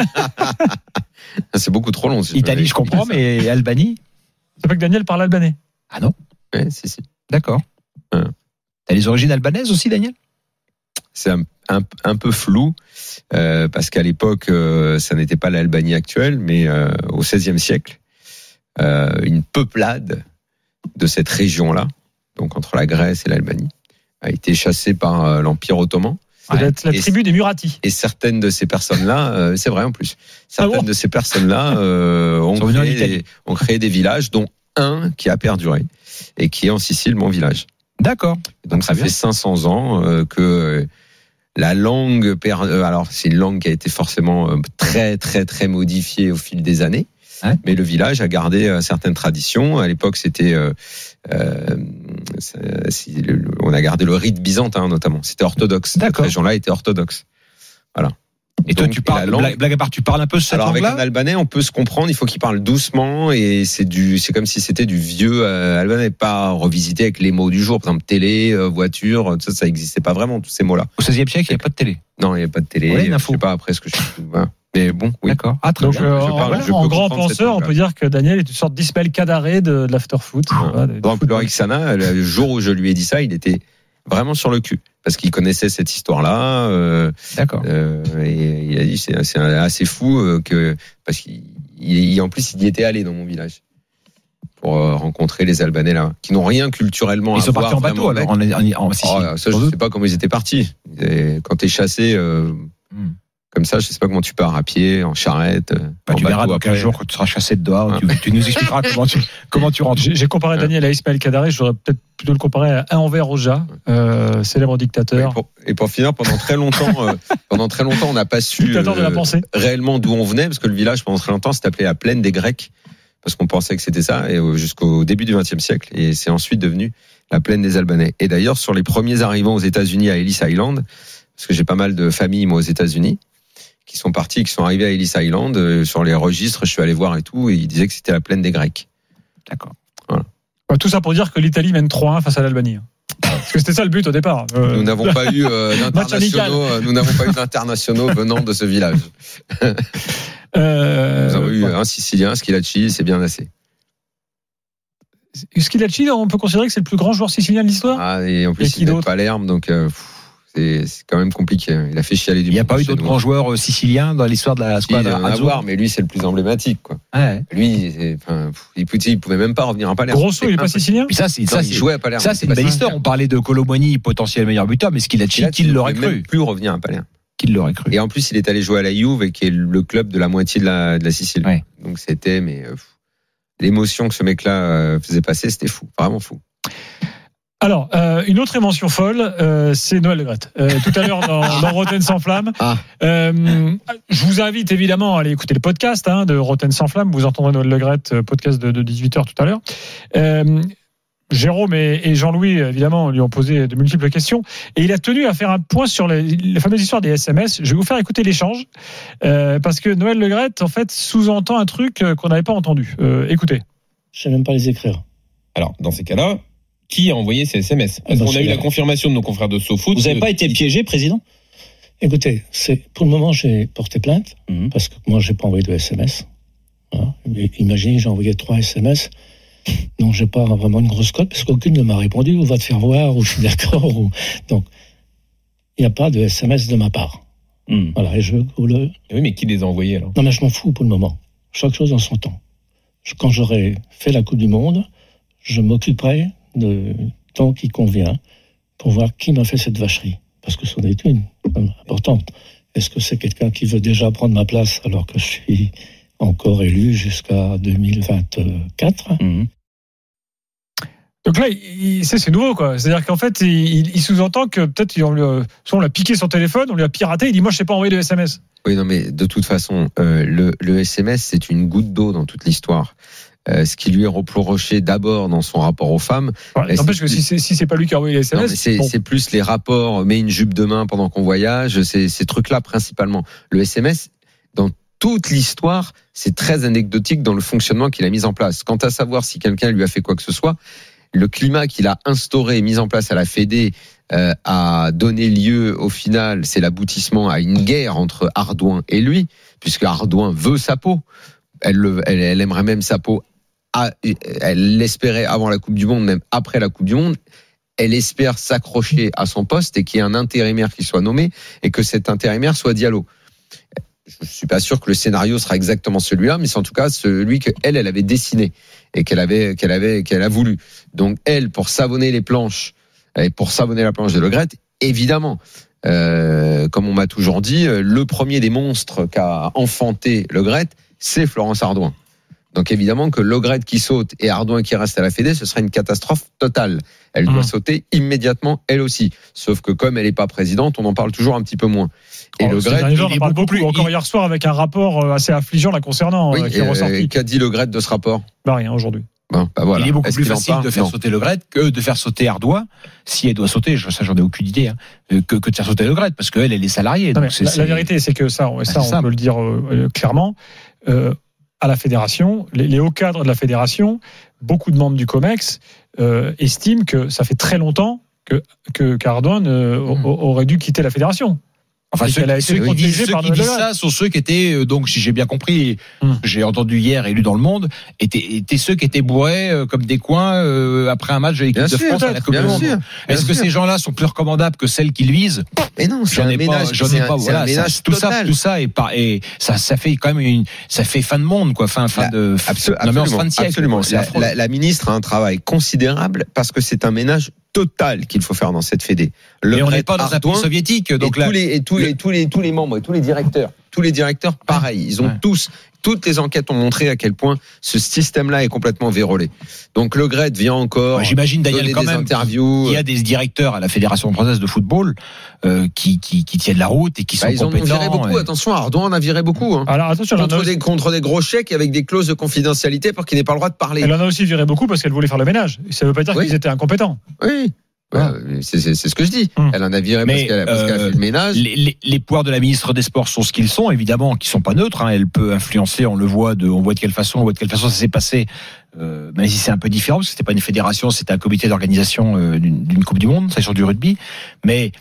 C'est beaucoup trop long. Si Italie, je comprends, mais Albanie? C'est pas que Daniel parle albanais. Ah non? Oui, si. D'accord. T'as les origines albanaises aussi, Daniel? C'est un peu flou, parce qu'à l'époque, ça n'était pas l'Albanie actuelle, mais au XVIe siècle, une peuplade de cette région-là, donc entre la Grèce et l'Albanie, a été chassée par l'Empire ottoman. C'est la tribu des Murati. Et certaines de ces personnes-là, c'est vrai en plus, certaines de ces personnes-là ont créé des villages, dont un qui a perduré, et qui est en Sicile, mon village. D'accord. Donc ça fait 500 ans que la langue alors c'est une langue qui a été forcément très très très modifiée au fil des années, mais le village a gardé certaines traditions. À l'époque, c'était on a gardé le rite byzantin notamment. C'était orthodoxe. Cette région-là était orthodoxe. Voilà. Et toi, Donc, tu parles, la langue- blague à part, tu parles un peu ce Alors avec langue-là? un Albanais, on peut se comprendre. Il faut qu'il parle doucement et c'est comme si c'était du vieux albanais, pas revisité avec les mots du jour. Par exemple, télé, voiture, tout ça, ça existait pas vraiment tous ces mots-là. Au XVIe siècle, il n'y a pas de télé. Non, il n'y a pas de télé. Ouais, une je info. sais pas après ce que je. Voilà. Mais bon, oui. D'accord. Ah, très Donc, bien. en grand penseur, on peut dire que Daniel est une sorte d'Ismaël Kadaré de l'after-foot. Voilà, Dans Pleurik Sana, le jour où je lui ai dit ça, il était vraiment sur le cul parce qu'il connaissait cette histoire-là. D'accord. Et il a dit c'est assez fou que parce en plus il y était allé dans mon village pour rencontrer les Albanais là qui n'ont rien culturellement. Ils sont partis en bateau avec. alors en Sicile. Ça, je sais pas comment ils étaient partis. Quand t'es chassé comme ça, je sais pas comment tu pars à pied, en charrette. Bah, en tu verras bateau donc un après. jour quand tu seras chassé de dehors, tu nous expliqueras comment tu rentres. J'ai comparé Daniel à Ismaël Kadaré, j'aurais peut-être plutôt le comparer à Enver Hoxha, célèbre dictateur. Et pour finir, pendant très longtemps, on n'a pas su Dictateur de la pensée. réellement d'où on venait, parce que le village pendant très longtemps s'est appelé la Plaine des Grecs, parce qu'on pensait que c'était ça, et jusqu'au début du XXe siècle, et c'est ensuite devenu la Plaine des Albanais. Et d'ailleurs, sur les premiers arrivants aux États-Unis à Ellis Island, parce que j'ai pas mal de familles moi aux États-Unis qui sont arrivés à Ellis Island, sur les registres, je suis allé voir et tout, et ils disaient que c'était la Plaine des Grecs. D'accord. Voilà. Tout ça pour dire que l'Italie mène 3-1 face à l'Albanie. Parce que c'était ça le but au départ. Nous n'avons pas eu d'internationaux venant de ce village. Nous avons eu un Sicilien, Schilacci, c'est bien assez. Schilacci, on peut considérer que c'est le plus grand joueur sicilien de l'histoire. Ah, et en plus, il n'est pas Palerme, donc c'est quand même compliqué. Il a fait chialer du monde. Il n'y a pas eu d'autres grands joueurs siciliens dans l'histoire de la squadre Azzurra, mais lui, c'est le plus emblématique, quoi. Ouais. Lui, il pouvait même pas revenir à Palerme. Grosso, il est pas sicilien. Puis ça, il jouait à Palerme. Ça, c'est une belle histoire. On parlait de Colomboigny, potentiel meilleur buteur, mais Schilacci, qui l'aurait cru? Même plus revenir à Palerme. Qui l'aurait cru? Et en plus, il est allé jouer à la Juve, qui est le club de la moitié de la Sicile. Ouais. Donc c'était, l'émotion que ce mec-là faisait passer, c'était fou, vraiment fou. Alors, une autre émotion folle, c'est Noël Le Graët. Tout à l'heure dans Rotten sans flamme. Je vous invite évidemment à aller écouter le podcast de Rotten sans flamme. Vous entendrez Noël Le Graët, podcast de 18h tout à l'heure. Jérôme et Jean-Louis, évidemment, lui ont posé de multiples questions. Et il a tenu à faire un point sur les fameuses histoires des SMS. Je vais vous faire écouter l'échange. Parce que Noël Le Graët, en fait, sous-entend un truc qu'on n'avait pas entendu. Écoutez. Je sais même pas les écrire. Alors, dans ces cas-là, qui a envoyé ces SMS? Parce qu'on a eu la confirmation de nos confrères de SoFoot. Vous n'avez pas été piégé, président? Écoutez, pour le moment, j'ai porté plainte, parce que moi, j'ai pas envoyé de SMS. Voilà. Imaginez, j'ai envoyé 3 SMS. Donc, j'ai pas vraiment une grosse cote, parce qu'aucune ne m'a répondu, ou va te faire voir, ou je suis d'accord, ou... Donc, il n'y a pas de SMS de ma part. Voilà, et je veux que vous le... Oui, mais qui les a envoyés, alors? Non, mais je m'en fous pour le moment. Chaque chose en son temps. Quand j'aurai fait la Coupe du Monde, je m'occuperai de temps qui convient pour voir qui m'a fait cette vacherie. Parce que c'en est une importante. Est-ce que c'est quelqu'un qui veut déjà prendre ma place alors que je suis encore élu jusqu'à 2024 Donc là, c'est nouveau, quoi. C'est-à-dire qu'en fait, il sous-entend que peut-être soit on l'a piqué son téléphone, on lui a piraté, il dit moi je sais pas envoyer de SMS. Oui, non, mais de toute façon, le SMS, c'est une goutte d'eau dans toute l'histoire. Ce qui lui est reproché d'abord dans son rapport aux femmes. N'empêche que si c'est pas lui qui a envoyé les SMS. C'est plus les rapports, mets une jupe de main pendant qu'on voyage, c'est ces trucs-là principalement. Le SMS, dans toute l'histoire, c'est très anecdotique dans le fonctionnement qu'il a mis en place. Quant à savoir si quelqu'un lui a fait quoi que ce soit, le climat qu'il a instauré et mis en place à la Fédé a donné lieu au final, c'est l'aboutissement à une guerre entre Hardouin et lui, puisque Hardouin veut sa peau. Elle aimerait même sa peau. Elle l'espérait avant la Coupe du Monde, même après la Coupe du Monde. Elle espère s'accrocher à son poste et qu'il y ait un intérimaire qui soit nommé et que cet intérimaire soit Diallo. Je suis pas sûr que le scénario sera exactement celui-là, mais c'est en tout cas celui qu'elle avait dessiné et qu'elle a voulu. Donc elle, pour savonner les planches et pour savonner la planche de Le Graët, évidemment, comme on m'a toujours dit, le premier des monstres qu'a enfanté Le Graët, c'est Florence Hardouin. Donc évidemment que Le Graët qui saute et Hardouin qui reste à la Fédé, ce sera une catastrophe totale. Elle doit sauter immédiatement, elle aussi. Sauf que comme elle n'est pas présidente, on en parle toujours un petit peu moins. Et Le Graët, on en parle beaucoup. Encore hier soir avec un rapport assez affligeant la concernant qui est ressorti. Qu'a dit Le Graët de ce rapport ? Bah rien aujourd'hui. Bon, bah voilà. Il est beaucoup Est-ce plus qu'il en facile parle ? de faire Non. sauter Le Gret que de faire sauter Ardois, si elle doit sauter, ça j'en ai aucune idée, que de faire sauter Le Gret, parce qu'elle est salariée. Non, Donc mais la vérité, c'est que ça on peut le dire clairement, à la fédération, les hauts cadres de la fédération, beaucoup de membres du COMEX estiment que ça fait très longtemps qu'Ardoin aurait dû quitter la fédération. Enfin, ceux qui disent ça sont ceux qui étaient, donc si j'ai bien compris, j'ai entendu hier et lu dans Le Monde, étaient ceux qui étaient bourrés comme des coins après un match de l'équipe de France à la Coupe du Monde. Est-ce que ces gens-là sont plus recommandables que celles qu'ils visent ? Mais non, c'est un ménage. Voilà, tout ça et ça fait quand même ça fait fin de monde, quoi, fin de siècle. Absolument. La ministre a un travail considérable parce que c'est un ménage total qu'il faut faire dans cette fédé. Et on n'est pas dans un pays soviétique, donc là, tous les membres et tous les directeurs, pareil, ils ont toutes les enquêtes ont montré à quel point ce système-là est complètement vérolé. Donc Le Gret vient encore. J'imagine Daniel quand même interviews. Il y a des directeurs à la Fédération française de football qui tiennent la route et qui sont compétents. Ils en ont viré beaucoup. Attention, Ardoin en a viré beaucoup. Alors attention, contre des gros chèques avec des clauses de confidentialité pour qu'il n'ait pas le droit de parler. Elle en a aussi viré beaucoup parce qu'elle voulait faire le ménage. Ça ne veut pas dire qu'ils étaient incompétents. Oui. C'est ce que je dis. Elle en a viré parce qu'elle a fait le ménage. Les pouvoirs de la ministre des Sports sont ce qu'ils sont, évidemment, qui sont pas neutres. Elle peut influencer. On voit de quelle façon ça s'est passé. Même si c'est un peu différent, parce que c'était pas une fédération, c'était un comité d'organisation d'une Coupe du Monde, c'est sur du rugby. Mais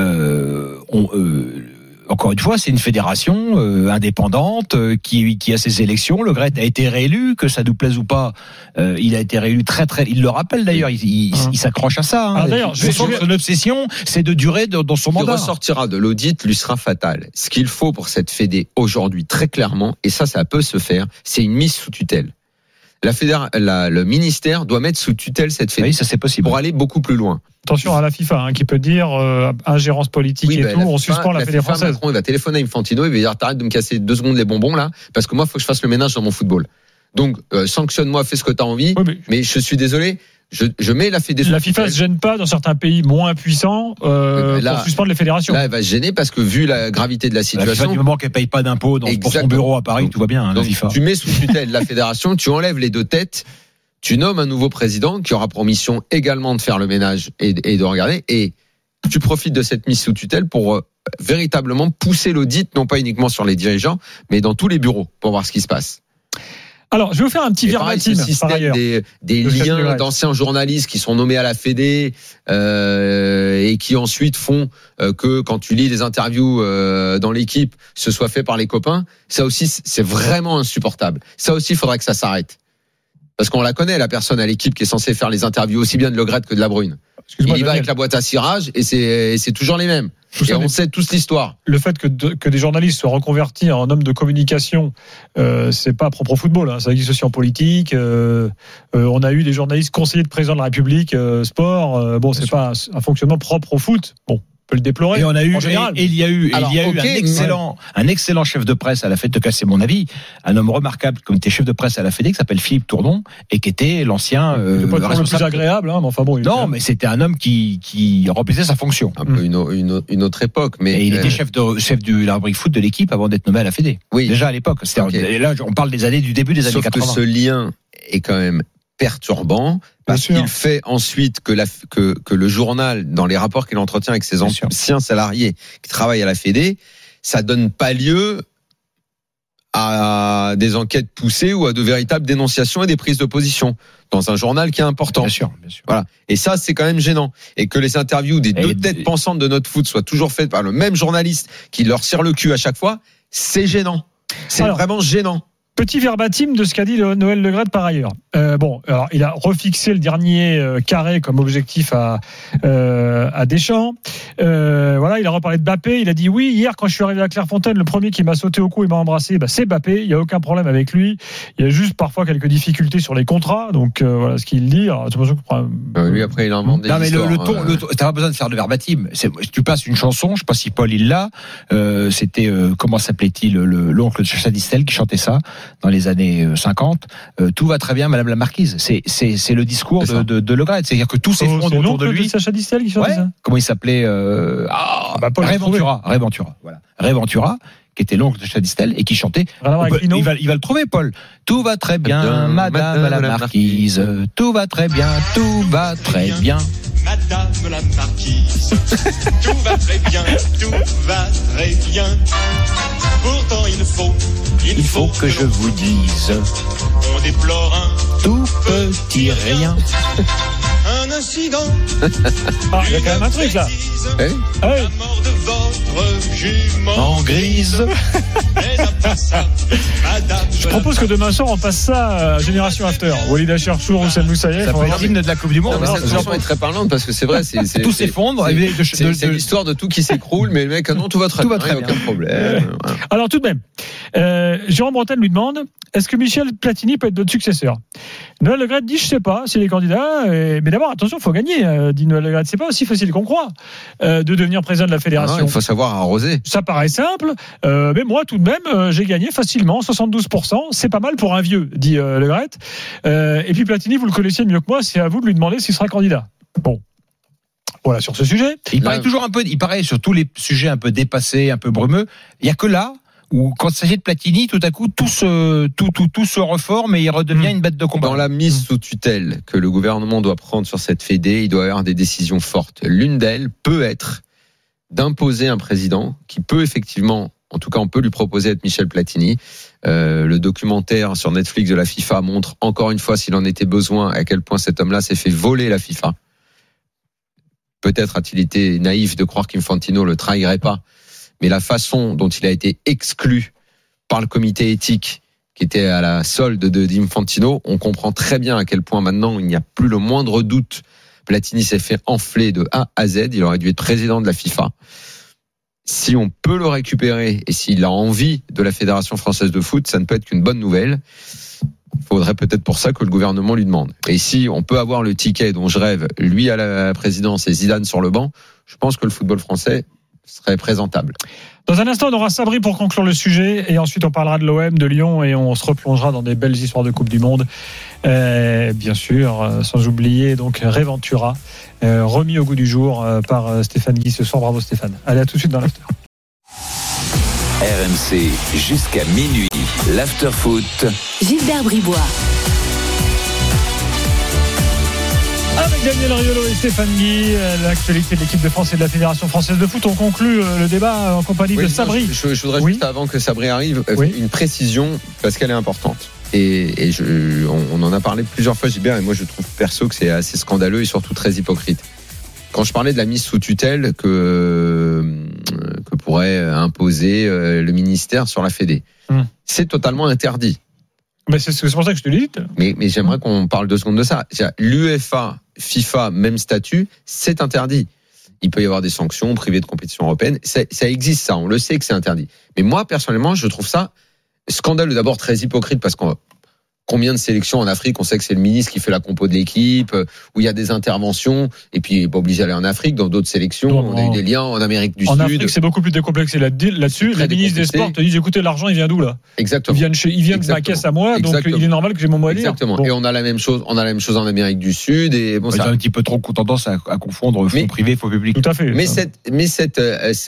encore une fois, c'est une fédération indépendante qui a ses élections. Le Gret a été réélu, que ça nous plaise ou pas. Il a été réélu très. Il le rappelle d'ailleurs. Il s'accroche à ça. Alors, d'ailleurs, son obsession, c'est de durer dans son mandat. Ce qui ressortira de l'audit lui sera fatal. Ce qu'il faut pour cette fédé aujourd'hui, très clairement, et ça peut se faire, c'est une mise sous tutelle. Le ministère doit mettre sous tutelle cette fédé. Oui, ça c'est possible. Pour aller beaucoup plus loin. Attention à la FIFA, qui peut dire ingérence politique et tout, on suspend la fédé française. Macron, il va téléphoner à Infantino, il va dire t'arrêtes de me casser 2 secondes les bonbons là, parce que moi il faut que je fasse le ménage dans mon football. Donc sanctionne-moi, fais ce que t'as envie, mais je suis désolé. Je mets la fédération. La FIFA se gêne pas dans certains pays moins puissants pour suspendre les fédérations. Là, elle va se gêner parce que vu la gravité de la situation. La FIFA, du moment qu'elle paye pas d'impôts pour son bureau à Paris, tout va bien. Donc, la FIFA. Tu mets sous tutelle la fédération, tu enlèves les 2 têtes, tu nommes un nouveau président qui aura pour mission également de faire le ménage et de regarder. Et tu profites de cette mise sous tutelle pour véritablement pousser l'audit, non pas uniquement sur les dirigeants, mais dans tous les bureaux pour voir ce qui se passe. Alors, je vais vous faire un petit verbatim par ailleurs. Des liens d'anciens journalistes qui sont nommés à la Fédé et qui ensuite font que quand tu lis les interviews dans l'équipe, ce soit fait par les copains. Ça aussi, c'est vraiment insupportable. Ça aussi, il faudrait que ça s'arrête. Parce qu'on la connaît, la personne à l'équipe qui est censée faire les interviews aussi bien de Le Gret que de La Brune. Il y va avec la boîte à cirage et c'est toujours les mêmes. Et on sait tous l'histoire. Le fait que des journalistes soient reconvertis en hommes de communication, c'est pas propre au football. Ça existe aussi en politique. On a eu des journalistes conseillers de président de la République, sport. C'est pas un fonctionnement propre au foot. Bon. Peut le déplorer. Et on a eu, en général. il y a eu un excellent chef de presse à la Fédé, c'est mon avis, un homme remarquable comme était chef de presse à la Fédé, qui s'appelle Philippe Tourdon, et qui était l'ancien responsable. Le plus agréable, mais enfin bon. Mais c'était un homme qui remplissait sa fonction. Un peu une autre époque, mais. Et il était chef de la rubrique foot de l'équipe avant d'être nommé à la Fédé. Oui. Déjà à l'époque. Et là, on parle du début des années 80. Sauf que ce lien est quand même perturbant parce qu'il fait ensuite que le journal, dans les rapports qu'il entretient avec ses anciens salariés qui travaillent à la Fédé, ça donne pas lieu à des enquêtes poussées ou à de véritables dénonciations et des prises de position dans un journal qui est important. Bien sûr. Voilà. Et ça, c'est quand même gênant. Et que les interviews des 2 têtes pensantes de notre foot soient toujours faites par le même journaliste qui leur tire le cul à chaque fois, c'est gênant. C'est vraiment gênant. Petit verbatim de ce qu'a dit Noël Le Gret par ailleurs. Alors il a refixé le dernier carré comme objectif à Deschamps. Il a reparlé de Mbappé. Il a dit oui, hier quand je suis arrivé à Clairefontaine, le premier qui m'a sauté au cou et m'a embrassé, c'est Mbappé. Il y a aucun problème avec lui. Il y a juste parfois quelques difficultés sur les contrats. Donc voilà ce qu'il dit. Alors, lui après il invente des histoires. Mais t'as pas besoin de faire de verbatim. Tu passes une chanson. Je sais pas si Paul il l'a. C'était comment s'appelait-il l'oncle de Chacha Distel qui chantait ça. dans les années 50. Tout va très bien, Madame la Marquise. C'est le discours de Le Graët. C'est-à-dire que tout s'effondre autour de lui. C'est Sacha Distel qui chantait ça. Comment il s'appelait Ray Ventura. Voilà. Ray Ventura, qui était l'oncle de Sacha Distel et qui chantait. Il va le trouver, Paul. Tout va très bien, Madame la Marquise. Tout va très bien, tout va très bien. Madame la Marquise, tout va très bien, tout va très bien. Pourtant il faut que je vous dise, on déplore un tout petit rien. Un incident. Il y a quand même un truc là. La mort de votre jument en grise. Mais à part ça, Madame. Je propose que demain soir on passe ça à Génération After. Walid Acharchour, Oussem Moussaïef. Ça peut être l'hymne de la Coupe du Monde. Cette chanson est très parlante parce que c'est vrai, tout s'effondre. C'est l'histoire de tout qui s'écroule, mais le mec, non, tout va très bien, aucun problème. Alors tout de même, Jérôme Bretagne lui demande: est-ce que Michel Platini peut être notre successeur? Noël Le Graët dit: je sais pas s'il est candidat, mais d'abord attention, il faut gagner, dit Noël Le Graët. C'est pas aussi facile qu'on croit de devenir président de la fédération. Il faut savoir arroser. Ça paraît simple, mais moi tout de même j'ai gagné facilement 72%. C'est pas mal pour un vieux, dit Le Graët. Et puis Platini, vous le connaissiez mieux que moi, c'est à vous de lui demander s'il sera candidat. Bon. Voilà sur ce sujet. Il paraît toujours un peu, sur tous les sujets un peu dépassés, un peu brumeux. Il y a que là où, quand il s'agit de Platini, tout à coup, tout se reforme et il redevient une bête de combat. Dans la mise sous tutelle que le gouvernement doit prendre sur cette fédé, il doit y avoir des décisions fortes. L'une d'elles peut être d'imposer un président qui peut effectivement, en tout cas, on peut lui proposer d'être Michel Platini. Le documentaire sur Netflix de la FIFA montre encore une fois, s'il en était besoin, à quel point cet homme-là s'est fait voler la FIFA. Peut-être a-t-il été naïf de croire qu'Infantino le trahirait pas, mais la façon dont il a été exclu par le comité éthique qui était à la solde d'Infantino, on comprend très bien à quel point maintenant il n'y a plus le moindre doute. Platini s'est fait enfler de A à Z, il aurait dû être président de la FIFA. Si on peut le récupérer et s'il a envie de la Fédération française de foot, ça ne peut être qu'une bonne nouvelle. Il faudrait peut-être pour ça que le gouvernement lui demande. Et si on peut avoir le ticket dont je rêve, lui à la présidence et Zidane sur le banc, je pense que le football français serait présentable. Dans un instant, on aura Sabri pour conclure le sujet et ensuite on parlera de l'OM, de Lyon et on se replongera dans des belles histoires de Coupe du Monde. Bien sûr, sans oublier donc Ray Ventura, remis au goût du jour par Stéphane Guy ce soir. Bravo Stéphane. Allez, à tout de suite dans l'after. RMC jusqu'à minuit, l'after foot. Gilbert Bribois. Avec Daniel Riolo et Stéphane Guy, l'actualité de l'équipe de France et de la Fédération française de foot. On conclut le débat en compagnie de Sabri. Je voudrais juste, avant que Sabri arrive, une précision, parce qu'elle est importante. Et on en a parlé plusieurs fois, Gilbert, et moi je trouve perso que c'est assez scandaleux et surtout très hypocrite. Quand je parlais de la mise sous tutelle que pourrait imposer le ministère sur la Fédé, c'est totalement interdit. Mais c'est pour ça que je te le dis. Mais j'aimerais qu'on parle 2 secondes de ça. L'UEFA, FIFA, même statut, c'est interdit. Il peut y avoir des sanctions privées de compétition européenne. Ça existe, ça. On le sait que c'est interdit. Mais moi, personnellement, je trouve ça scandaleux. D'abord, très hypocrite parce qu'on combien de sélections en Afrique, on sait que c'est le ministre qui fait la compo de l'équipe, où il y a des interventions, et puis il n'est pas obligé d'aller en Afrique, dans d'autres sélections, on a eu des liens en Amérique du Sud. En Afrique, c'est beaucoup plus décomplexé là-dessus. Les ministres des Sports te disent, écoutez, l'argent, il vient d'où là? Exactement. Il vient de ma caisse à moi, donc il est normal que j'ai mon mot à dire. Exactement. Bon. Et on a la même chose en Amérique du Sud, et bon, ça a un petit peu trop tendance à confondre fonds privés, fonds publics. Tout à fait. Mais cette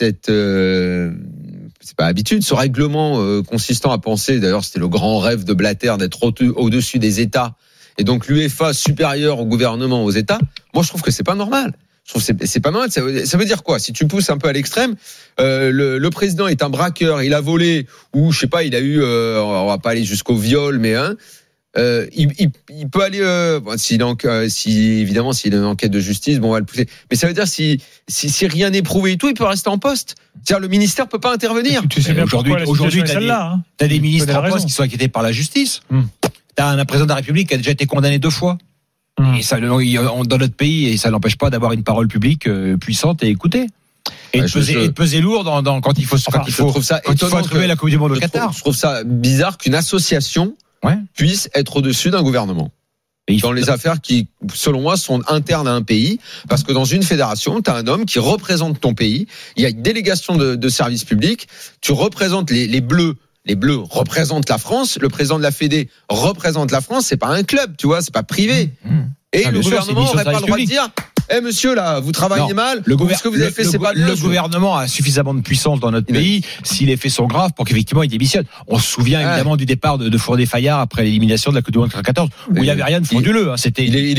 c'est pas habitude, ce règlement consistant à penser, d'ailleurs c'était le grand rêve de Blatter d'être au-dessus des États, et donc l'UEFA supérieure au gouvernement, aux États, moi je trouve que c'est pas normal. Je trouve que c'est pas normal. Ça veut dire quoi? Si tu pousses un peu à l'extrême, le président est un braqueur, il a volé, ou je sais pas, il a eu, on va pas aller jusqu'au viol, mais il peut aller évidemment s'il a une enquête de justice, bon on va le pousser. Mais ça veut dire si rien n'est prouvé et tout, il peut rester en poste. C'est-à-dire le ministère peut pas intervenir. Tu sais bien aujourd'hui t'as des ministres en poste qui sont inquiétés par la justice. T'as un président de la République qui a déjà été condamné 2 fois. Et ça, dans notre pays, et ça n'empêche pas d'avoir une parole publique puissante et écoutée. Et de peser lourd quand il faut attribuer la Coupe du Monde au Qatar. Je trouve ça bizarre qu'une association puisse être au-dessus d'un gouvernement. Dans les affaires qui, selon moi, sont internes à un pays, parce que dans une fédération, tu as un homme qui représente ton pays, il y a une délégation de services publics, tu représentes les bleus les Bleus représentent la France, le président de la Fédé représente la France, c'est pas un club, tu vois, c'est pas privé. Et le gouvernement n'aurait pas le droit de dire monsieur, là, vous travaillez mal, ce que vous avez fait, c'est pas bien. Le gouvernement a suffisamment de puissance dans notre pays, si les faits sont graves, pour qu'effectivement il démissionne. On se souvient évidemment du départ de Fournier-Fayard après l'élimination de la Coupe du Monde 2014, où il n'y avait rien de frauduleux. C'était il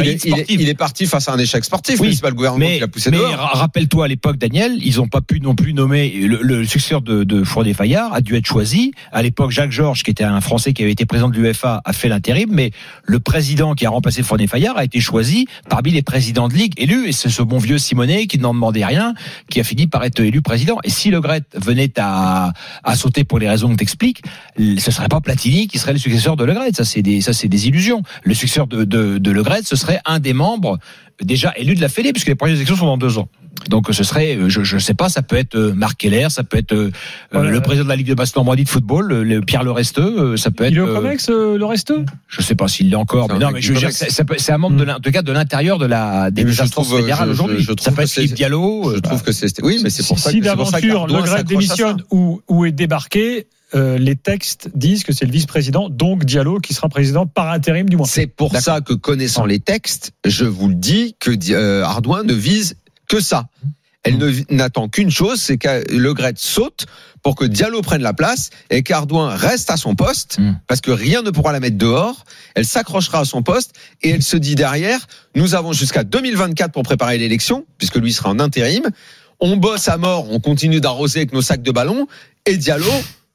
est parti face à un échec sportif, mais c'est pas le gouvernement qui l'a poussé dehors. Mais rappelle-toi, à l'époque, Daniel, ils n'ont pas pu non plus nommer le successeur de Fournier-Fayard, a dû être choisi. À l'époque, Jacques Georges, qui était un Français qui avait été président de l'UEFA, a fait l'intérim, mais le président qui a remplacé Fournier-Fayard a été choisi parmi les présidents de ligue élus, et c'est ce bon vieux Simonet qui n'en demandait rien, qui a fini par être élu président. Et si Le Gret venait à sauter pour les raisons que t'expliques, ce serait pas Platini qui serait le successeur de Le Gret. Ça c'est des illusions. Le successeur de Le Gret, ce serait un des membres déjà élus de la Fédé, puisque les premières élections sont dans 2 ans. Donc ce serait, je sais pas, ça peut être Marc Keller, ça peut être le président de la Ligue de Basse-Normandie de football, le Pierre Leresteux, ça peut être. Il est au Comex, Leresteux ? Je sais pas s'il l'est encore, mais non, mais je veux dire, c'est un membre de l'intérieur des instances fédérales aujourd'hui. Ça peut être Philippe Diallo. Je trouve que c'est, oui, mais c'est pour ça que si d'aventure Le Gret démissionne ou est débarqué, les textes disent que c'est le vice-président, donc Diallo, qui sera président par intérim du moins. C'est pour ça que, connaissant les textes, je vous le dis, que Ardouin ne vise que ça. Elle n'attend qu'une chose, c'est que Le Gret saute pour que Diallo prenne la place et qu'Ardouin reste à son poste, parce que rien ne pourra la mettre dehors. Elle s'accrochera à son poste et elle se dit derrière, nous avons jusqu'à 2024 pour préparer l'élection, puisque lui sera en intérim. On bosse à mort, on continue d'arroser avec nos sacs de ballons, et Diallo,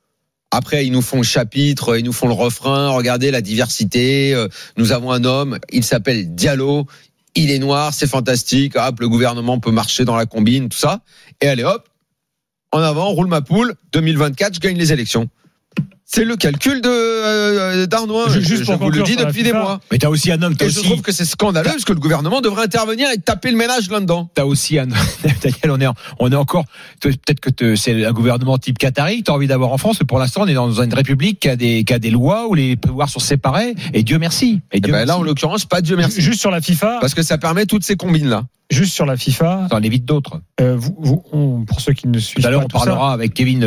après, ils nous font le chapitre, ils nous font le refrain, regardez la diversité, nous avons un homme, il s'appelle Diallo, il est noir, c'est fantastique, hop, le gouvernement peut marcher dans la combine, tout ça. Et allez hop, en avant, roule ma poule, 2024, je gagne les élections. C'est le calcul d'Ardouin. Je vous le dis depuis des mois. Mais t'as aussi un homme. Je trouve que c'est scandaleux parce que le gouvernement devrait intervenir et taper le ménage là-dedans. T'as aussi un Daniel, on est encore. Peut-être que c'est un gouvernement type qatari que t'as envie d'avoir en France, mais pour l'instant on est dans une république qui a des lois où les pouvoirs sont séparés. Et Dieu merci. Là, en l'occurrence, pas Dieu merci. Juste sur la FIFA. Parce que ça permet toutes ces combines là. Juste sur la FIFA. Ça en évite d'autres. Pour ceux qui ne suivent pas. Tout à l'heure, on parlera ça, avec Kevin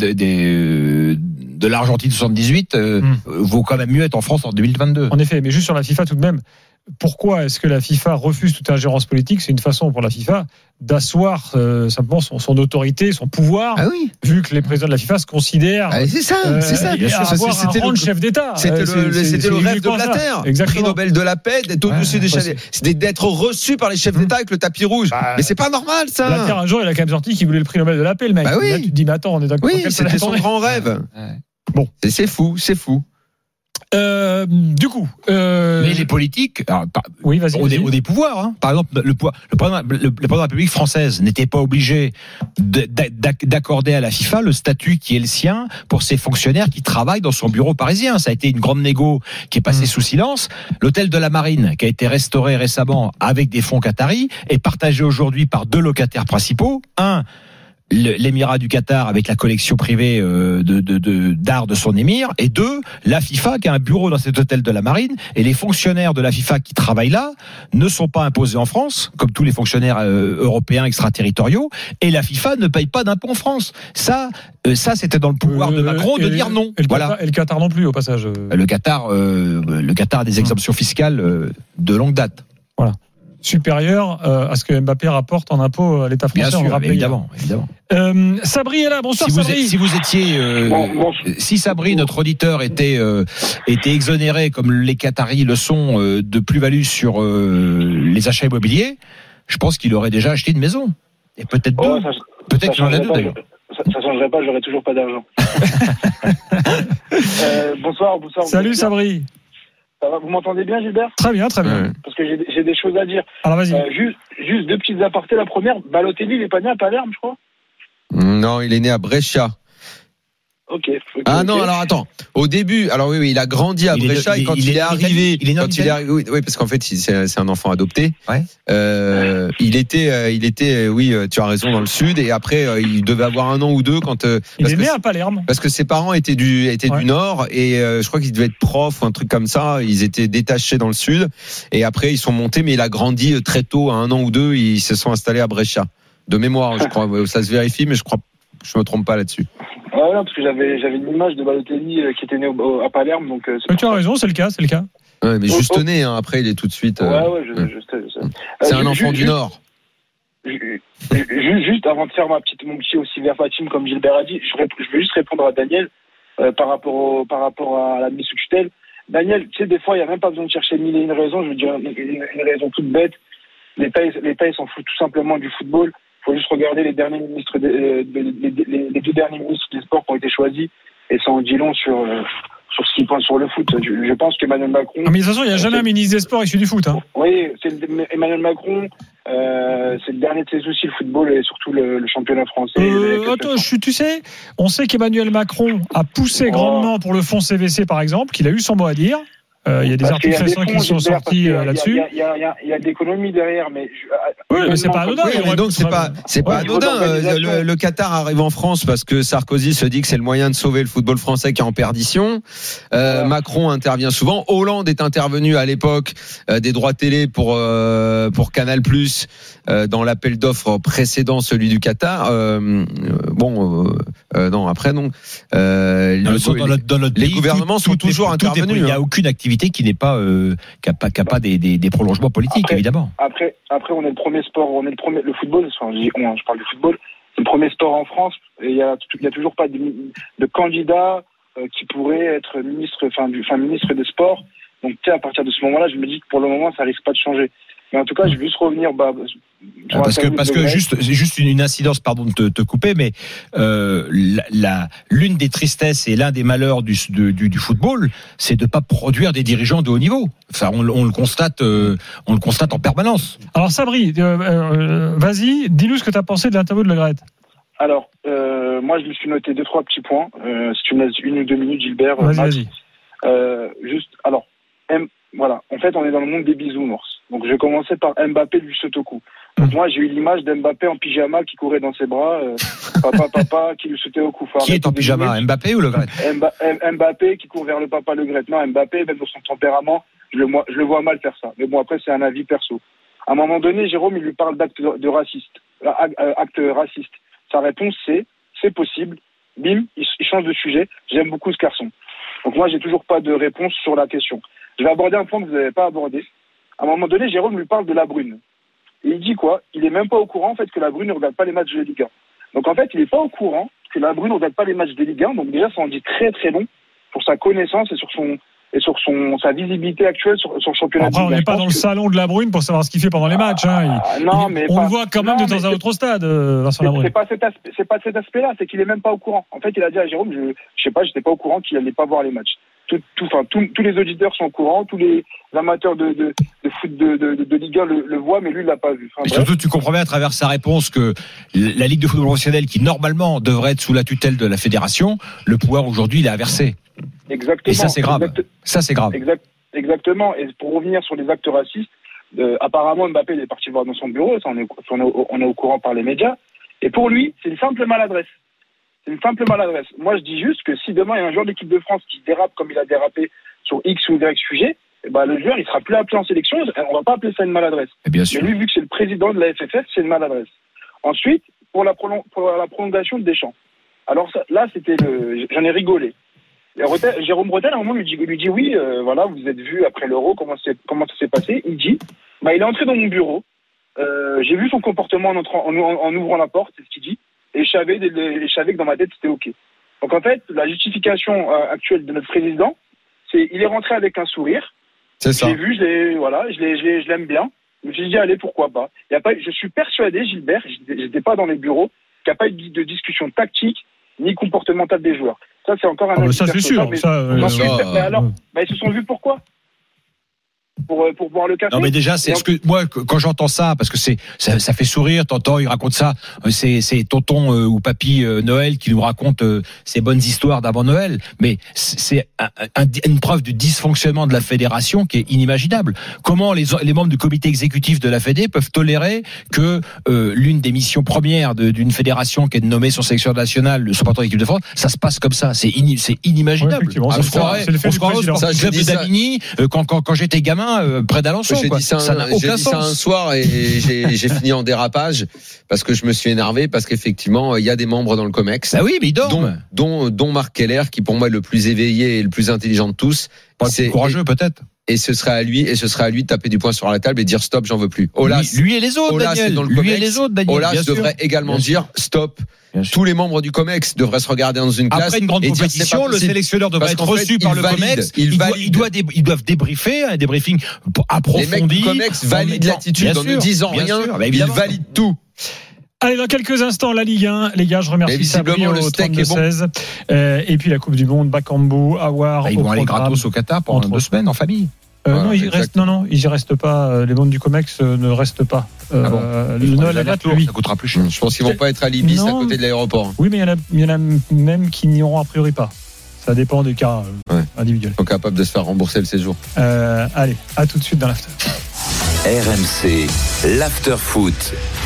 de l'Argentine 78 vaut quand même mieux être en France en 2022. En effet, mais juste sur la FIFA tout de même, pourquoi est-ce que la FIFA refuse toute ingérence politique ? C'est une façon pour la FIFA d'asseoir simplement son autorité, son pouvoir, vu que les présidents de la FIFA se considèrent c'est ça, avoir un rang de chef d'État. C'était le rêve de Blatter, prix Nobel de la paix, d'être au-dessus des chefs, d'être reçu par les chefs d'État avec le tapis rouge. Mais c'est pas normal ça. Blatter un jour, il a quand même sorti qu'il voulait le prix Nobel de la paix, le mec. Là, tu te dis, mais attends, on est d'accord. Oui, c'était son grand rêve. Bon, c'est fou. Du coup, mais les politiques, ont des pouvoirs. Hein. Par exemple, le président de la République française n'était pas obligé d'accorder à la FIFA le statut qui est le sien pour ses fonctionnaires qui travaillent dans son bureau parisien. Ça a été une grande négo qui est passée sous silence. L'hôtel de la Marine, qui a été restauré récemment avec des fonds qataris, est partagé aujourd'hui par 2 locataires principaux. Un, l'Émirat du Qatar avec la collection privée d'art de son émir, et 2, la FIFA qui a un bureau dans cet hôtel de la Marine, et les fonctionnaires de la FIFA qui travaillent là ne sont pas imposés en France comme tous les fonctionnaires européens extraterritoriaux, et la FIFA ne paye pas d'impôts en France. Ça c'était dans le pouvoir de Macron de dire non. Et le Qatar non plus au passage. Le Qatar a des exemptions fiscales de longue date. Voilà. Supérieur à ce que Mbappé rapporte en impôts à l'État français. Bien sûr, évidemment. Sabri est là, bonsoir Sabri. Si Sabri, notre auditeur, était exonéré, comme les Qataris le sont, de plus-value sur les achats immobiliers, je pense qu'il aurait déjà acheté une maison. Et peut-être deux. Peut-être qu'il en a deux d'ailleurs. Ça changerait pas, j'aurais toujours pas d'argent. Bonsoir. Salut Sabri. Ça va, vous m'entendez bien, Gilbert ? Très bien. Parce que j'ai des choses à dire. Alors vas-y. Juste 2 petites apartés. La première, Balotelli, il est pas né à Palerme, je crois ? Non, il est né à Brescia. Ok. Non, alors attends. Au début, alors oui, il a grandi à Brescia et quand il est arrivé, parce qu'en fait, c'est un enfant adopté. Ouais. Il était, oui, tu as raison, dans le sud, et après, il devait avoir 1 an ou 2 quand. Il est né à Palerme. Parce que ses parents étaient du nord, et je crois qu'il devait être prof ou un truc comme ça. Ils étaient détachés dans le sud, et après ils sont montés, mais il a grandi très tôt, à 1 an ou 2, ils se sont installés à Brescia. De mémoire, je crois. Ça se vérifie, mais je crois, je me trompe pas là-dessus. Ouais, non, parce que j'avais une image de Balotelli qui était né à Palerme, donc. Mais tu as raison, c'est le cas. Ouais, mais juste né, hein, après il est tout de suite. Ouais, je sais. C'est un enfant du Nord. Juste avant de faire mon petit aussi vers Fatim, comme Gilbert a dit, je veux juste répondre à Daniel par rapport à la mise sous tutelle. Daniel, tu sais, des fois, il n'y a même pas besoin de chercher mille et une raisons. Je veux dire, une raison toute bête. L'État, ils s'en foutent tout simplement du football. Il faut juste regarder les derniers ministres, les 2 derniers ministres des sports qui ont été choisis, et ça en dit long sur ce qu'ils pensent sur le foot. Je pense qu'Emmanuel Macron. Ah, mais de toute façon, il n'y a jamais un ministre des Sports issu du foot. Hein. Oui, Emmanuel Macron, c'est le dernier de ses soucis, le football et surtout le championnat français. Attends, tu sais, on sait qu'Emmanuel Macron a poussé grandement pour le fonds CVC, par exemple, qu'il a eu son mot à dire. Il y a des articles récents qui sont sortis là-dessus. Il y a de l'économie derrière, mais mais c'est pas anodin. Oui, donc c'est pas anodin. Le Qatar arrive en France parce que Sarkozy se dit que c'est le moyen de sauver le football français qui est en perdition. Macron intervient souvent. Hollande est intervenu à l'époque des droits télé pour Canal+ dans l'appel d'offres précédent, celui du Qatar. Non, après non. Les gouvernements sont toujours intervenus. Il n'y a aucune activité qui n'est pas qui a pas des prolongements politiques, évidemment. Après on est le premier sport, le football, je parle du football, c'est le premier sport en France et il y a toujours pas de candidat qui pourrait être ministre des sports. Donc à partir de ce moment-là, je me dis que pour le moment ça risque pas de changer. Mais en tout cas, je vais juste revenir parce que juste une incidence, pardon de te couper, mais l'une des tristesses et l'un des malheurs du football, c'est de pas produire des dirigeants de haut niveau. Enfin, on le constate en permanence. Alors Sabri, vas-y, dis-nous ce que tu as pensé de l'interview de Le Graët. Alors, moi je me suis noté 2-3 petits points. Si tu me laisses 1 ou 2 minutes, Gilbert. Vas-y. Voilà. En fait, on est dans le monde des bisounours. Donc, je commençais par Mbappé du Sotoku. Donc, moi, j'ai eu l'image d'Mbappé en pyjama qui courait dans ses bras, papa, qui lui sautait au cou. Qui est en pyjama, Mbappé ou Le Graët? Mbappé qui court vers le papa Le Graët. Non, Mbappé, même dans son tempérament, je le vois mal faire ça. Mais bon, après, c'est un avis perso. À un moment donné, Jérôme, il lui parle d'acte raciste. Sa réponse, c'est possible. Bim, il change de sujet. J'aime beaucoup ce garçon. Donc, moi, j'ai toujours pas de réponse sur la question. Je vais aborder un point que vous n'avez pas abordé. À un moment donné, Jérôme lui parle de La Brune. Et il dit quoi? Il est même pas au courant, en fait, que La Brune ne regarde pas les matchs de Ligue 1. Donc, en fait, il est pas au courant que La Brune ne regarde pas les matchs de Ligue 1. Donc, déjà, ça en dit très, très long sur sa connaissance et sur sa visibilité actuelle sur son championnat. Après, on n'est pas dans le salon de La Brune pour savoir ce qu'il fait pendant les matchs. On le voit quand même de temps à autre au stade, Vincent Labrune. C'est pas cet aspect-là, c'est qu'il est même pas au courant. En fait, il a dit à Jérôme, je sais pas, j'étais pas au courant qu'il allait pas voir les matchs. Tous les auditeurs sont au courant, tous les amateurs de foot de Ligue 1 le voient, mais lui, il l'a pas vu. Et surtout, tu comprends bien à travers sa réponse que la Ligue de football professionnel, qui normalement devrait être sous la tutelle de la fédération, le pouvoir aujourd'hui, il est inversé. Exactement. Et ça, c'est grave. Exactement. Et pour revenir sur les actes racistes, apparemment, Mbappé, il est parti voir dans son bureau, ça, on est au courant par les médias. Et pour lui, c'est une simple maladresse. Moi, je dis juste que si demain, il y a un joueur de l'équipe de France qui dérape comme il a dérapé sur X ou Y sujet, le joueur, il sera plus appelé en sélection. On va pas appeler ça une maladresse. Bien sûr. Mais lui, vu que c'est le président de la FFF, c'est une maladresse. Ensuite, pour la prolongation de Deschamps. Alors là, j'en ai rigolé. Jérôme Bretel, à un moment, lui dit oui, voilà, vous êtes vu après l'Euro, comment ça s'est passé. Il dit, il est entré dans mon bureau, j'ai vu son comportement en ouvrant la porte, c'est ce qu'il dit. Et je savais que dans ma tête, c'était OK. Donc, en fait, la justification actuelle de notre président, c'est il est rentré avec un sourire. C'est ça. J'ai vu, je l'aime bien. Je me suis dit, allez, pourquoi pas. Je suis persuadé, Gilbert, j'étais pas dans les bureaux, qu'il n'y a pas eu de discussion tactique ni comportementale des joueurs. Ça, c'est encore un avis ça, c'est sûr. Mais alors, ils se sont vus pourquoi? Pour boire le café. Non, mais déjà, moi, quand j'entends ça, parce que ça fait sourire, t'entends, il raconte ça, c'est tonton ou papy Noël qui nous raconte ces bonnes histoires d'avant Noël, mais c'est une preuve du dysfonctionnement de la fédération qui est inimaginable. Comment les membres du comité exécutif de la Fédé peuvent tolérer que l'une des missions premières d'une fédération qui est de nommer son sélectionneur national, le supporter de l'équipe de France, ça se passe comme ça, c'est inimaginable. Ouais, on se croirait au sportif de Damigny quand j'étais gamin. gamin près d'Alençon. J'ai dit ça un soir et j'ai fini en dérapage parce que je me suis énervé parce qu'effectivement il y a des membres dans le COMEX. Ah oui, mais ils dorment. Dont Marc Keller, qui pour moi est le plus éveillé et le plus intelligent de tous. C'est courageux peut-être. Et ce serait à lui de taper du poing sur la table et dire stop, j'en veux plus. Olas, lui et les autres, Daniel. Olas devrait également dire stop. Tous les membres du COMEX devraient se regarder dans une classe. Après une grande compétition, le sélectionneur devrait être reçu par le COMEX. Ils doivent débriefer, un débriefing approfondi. Les mecs du COMEX valident l'attitude en ne disant rien. Ils valident tout. Allez, dans quelques instants, la Ligue 1. Les gars, je remercie Sabri au 32-16. Et puis la Coupe du Monde, Bakambu, Awar. Ils vont aller gratos au Qatar pendant 2 semaines en famille. Non, ils y restent pas. Les membres du COMEX ne restent pas. Lui. Ça coûtera plus cher. Je pense qu'ils vont pas être à l'Ibis à côté de l'aéroport. Oui, mais il y en a même qui n'y auront a priori pas. Ça dépend des cas individuels. Ils sont capables de se faire rembourser le séjour. Allez, à tout de suite dans l'after. RMC, l'after foot.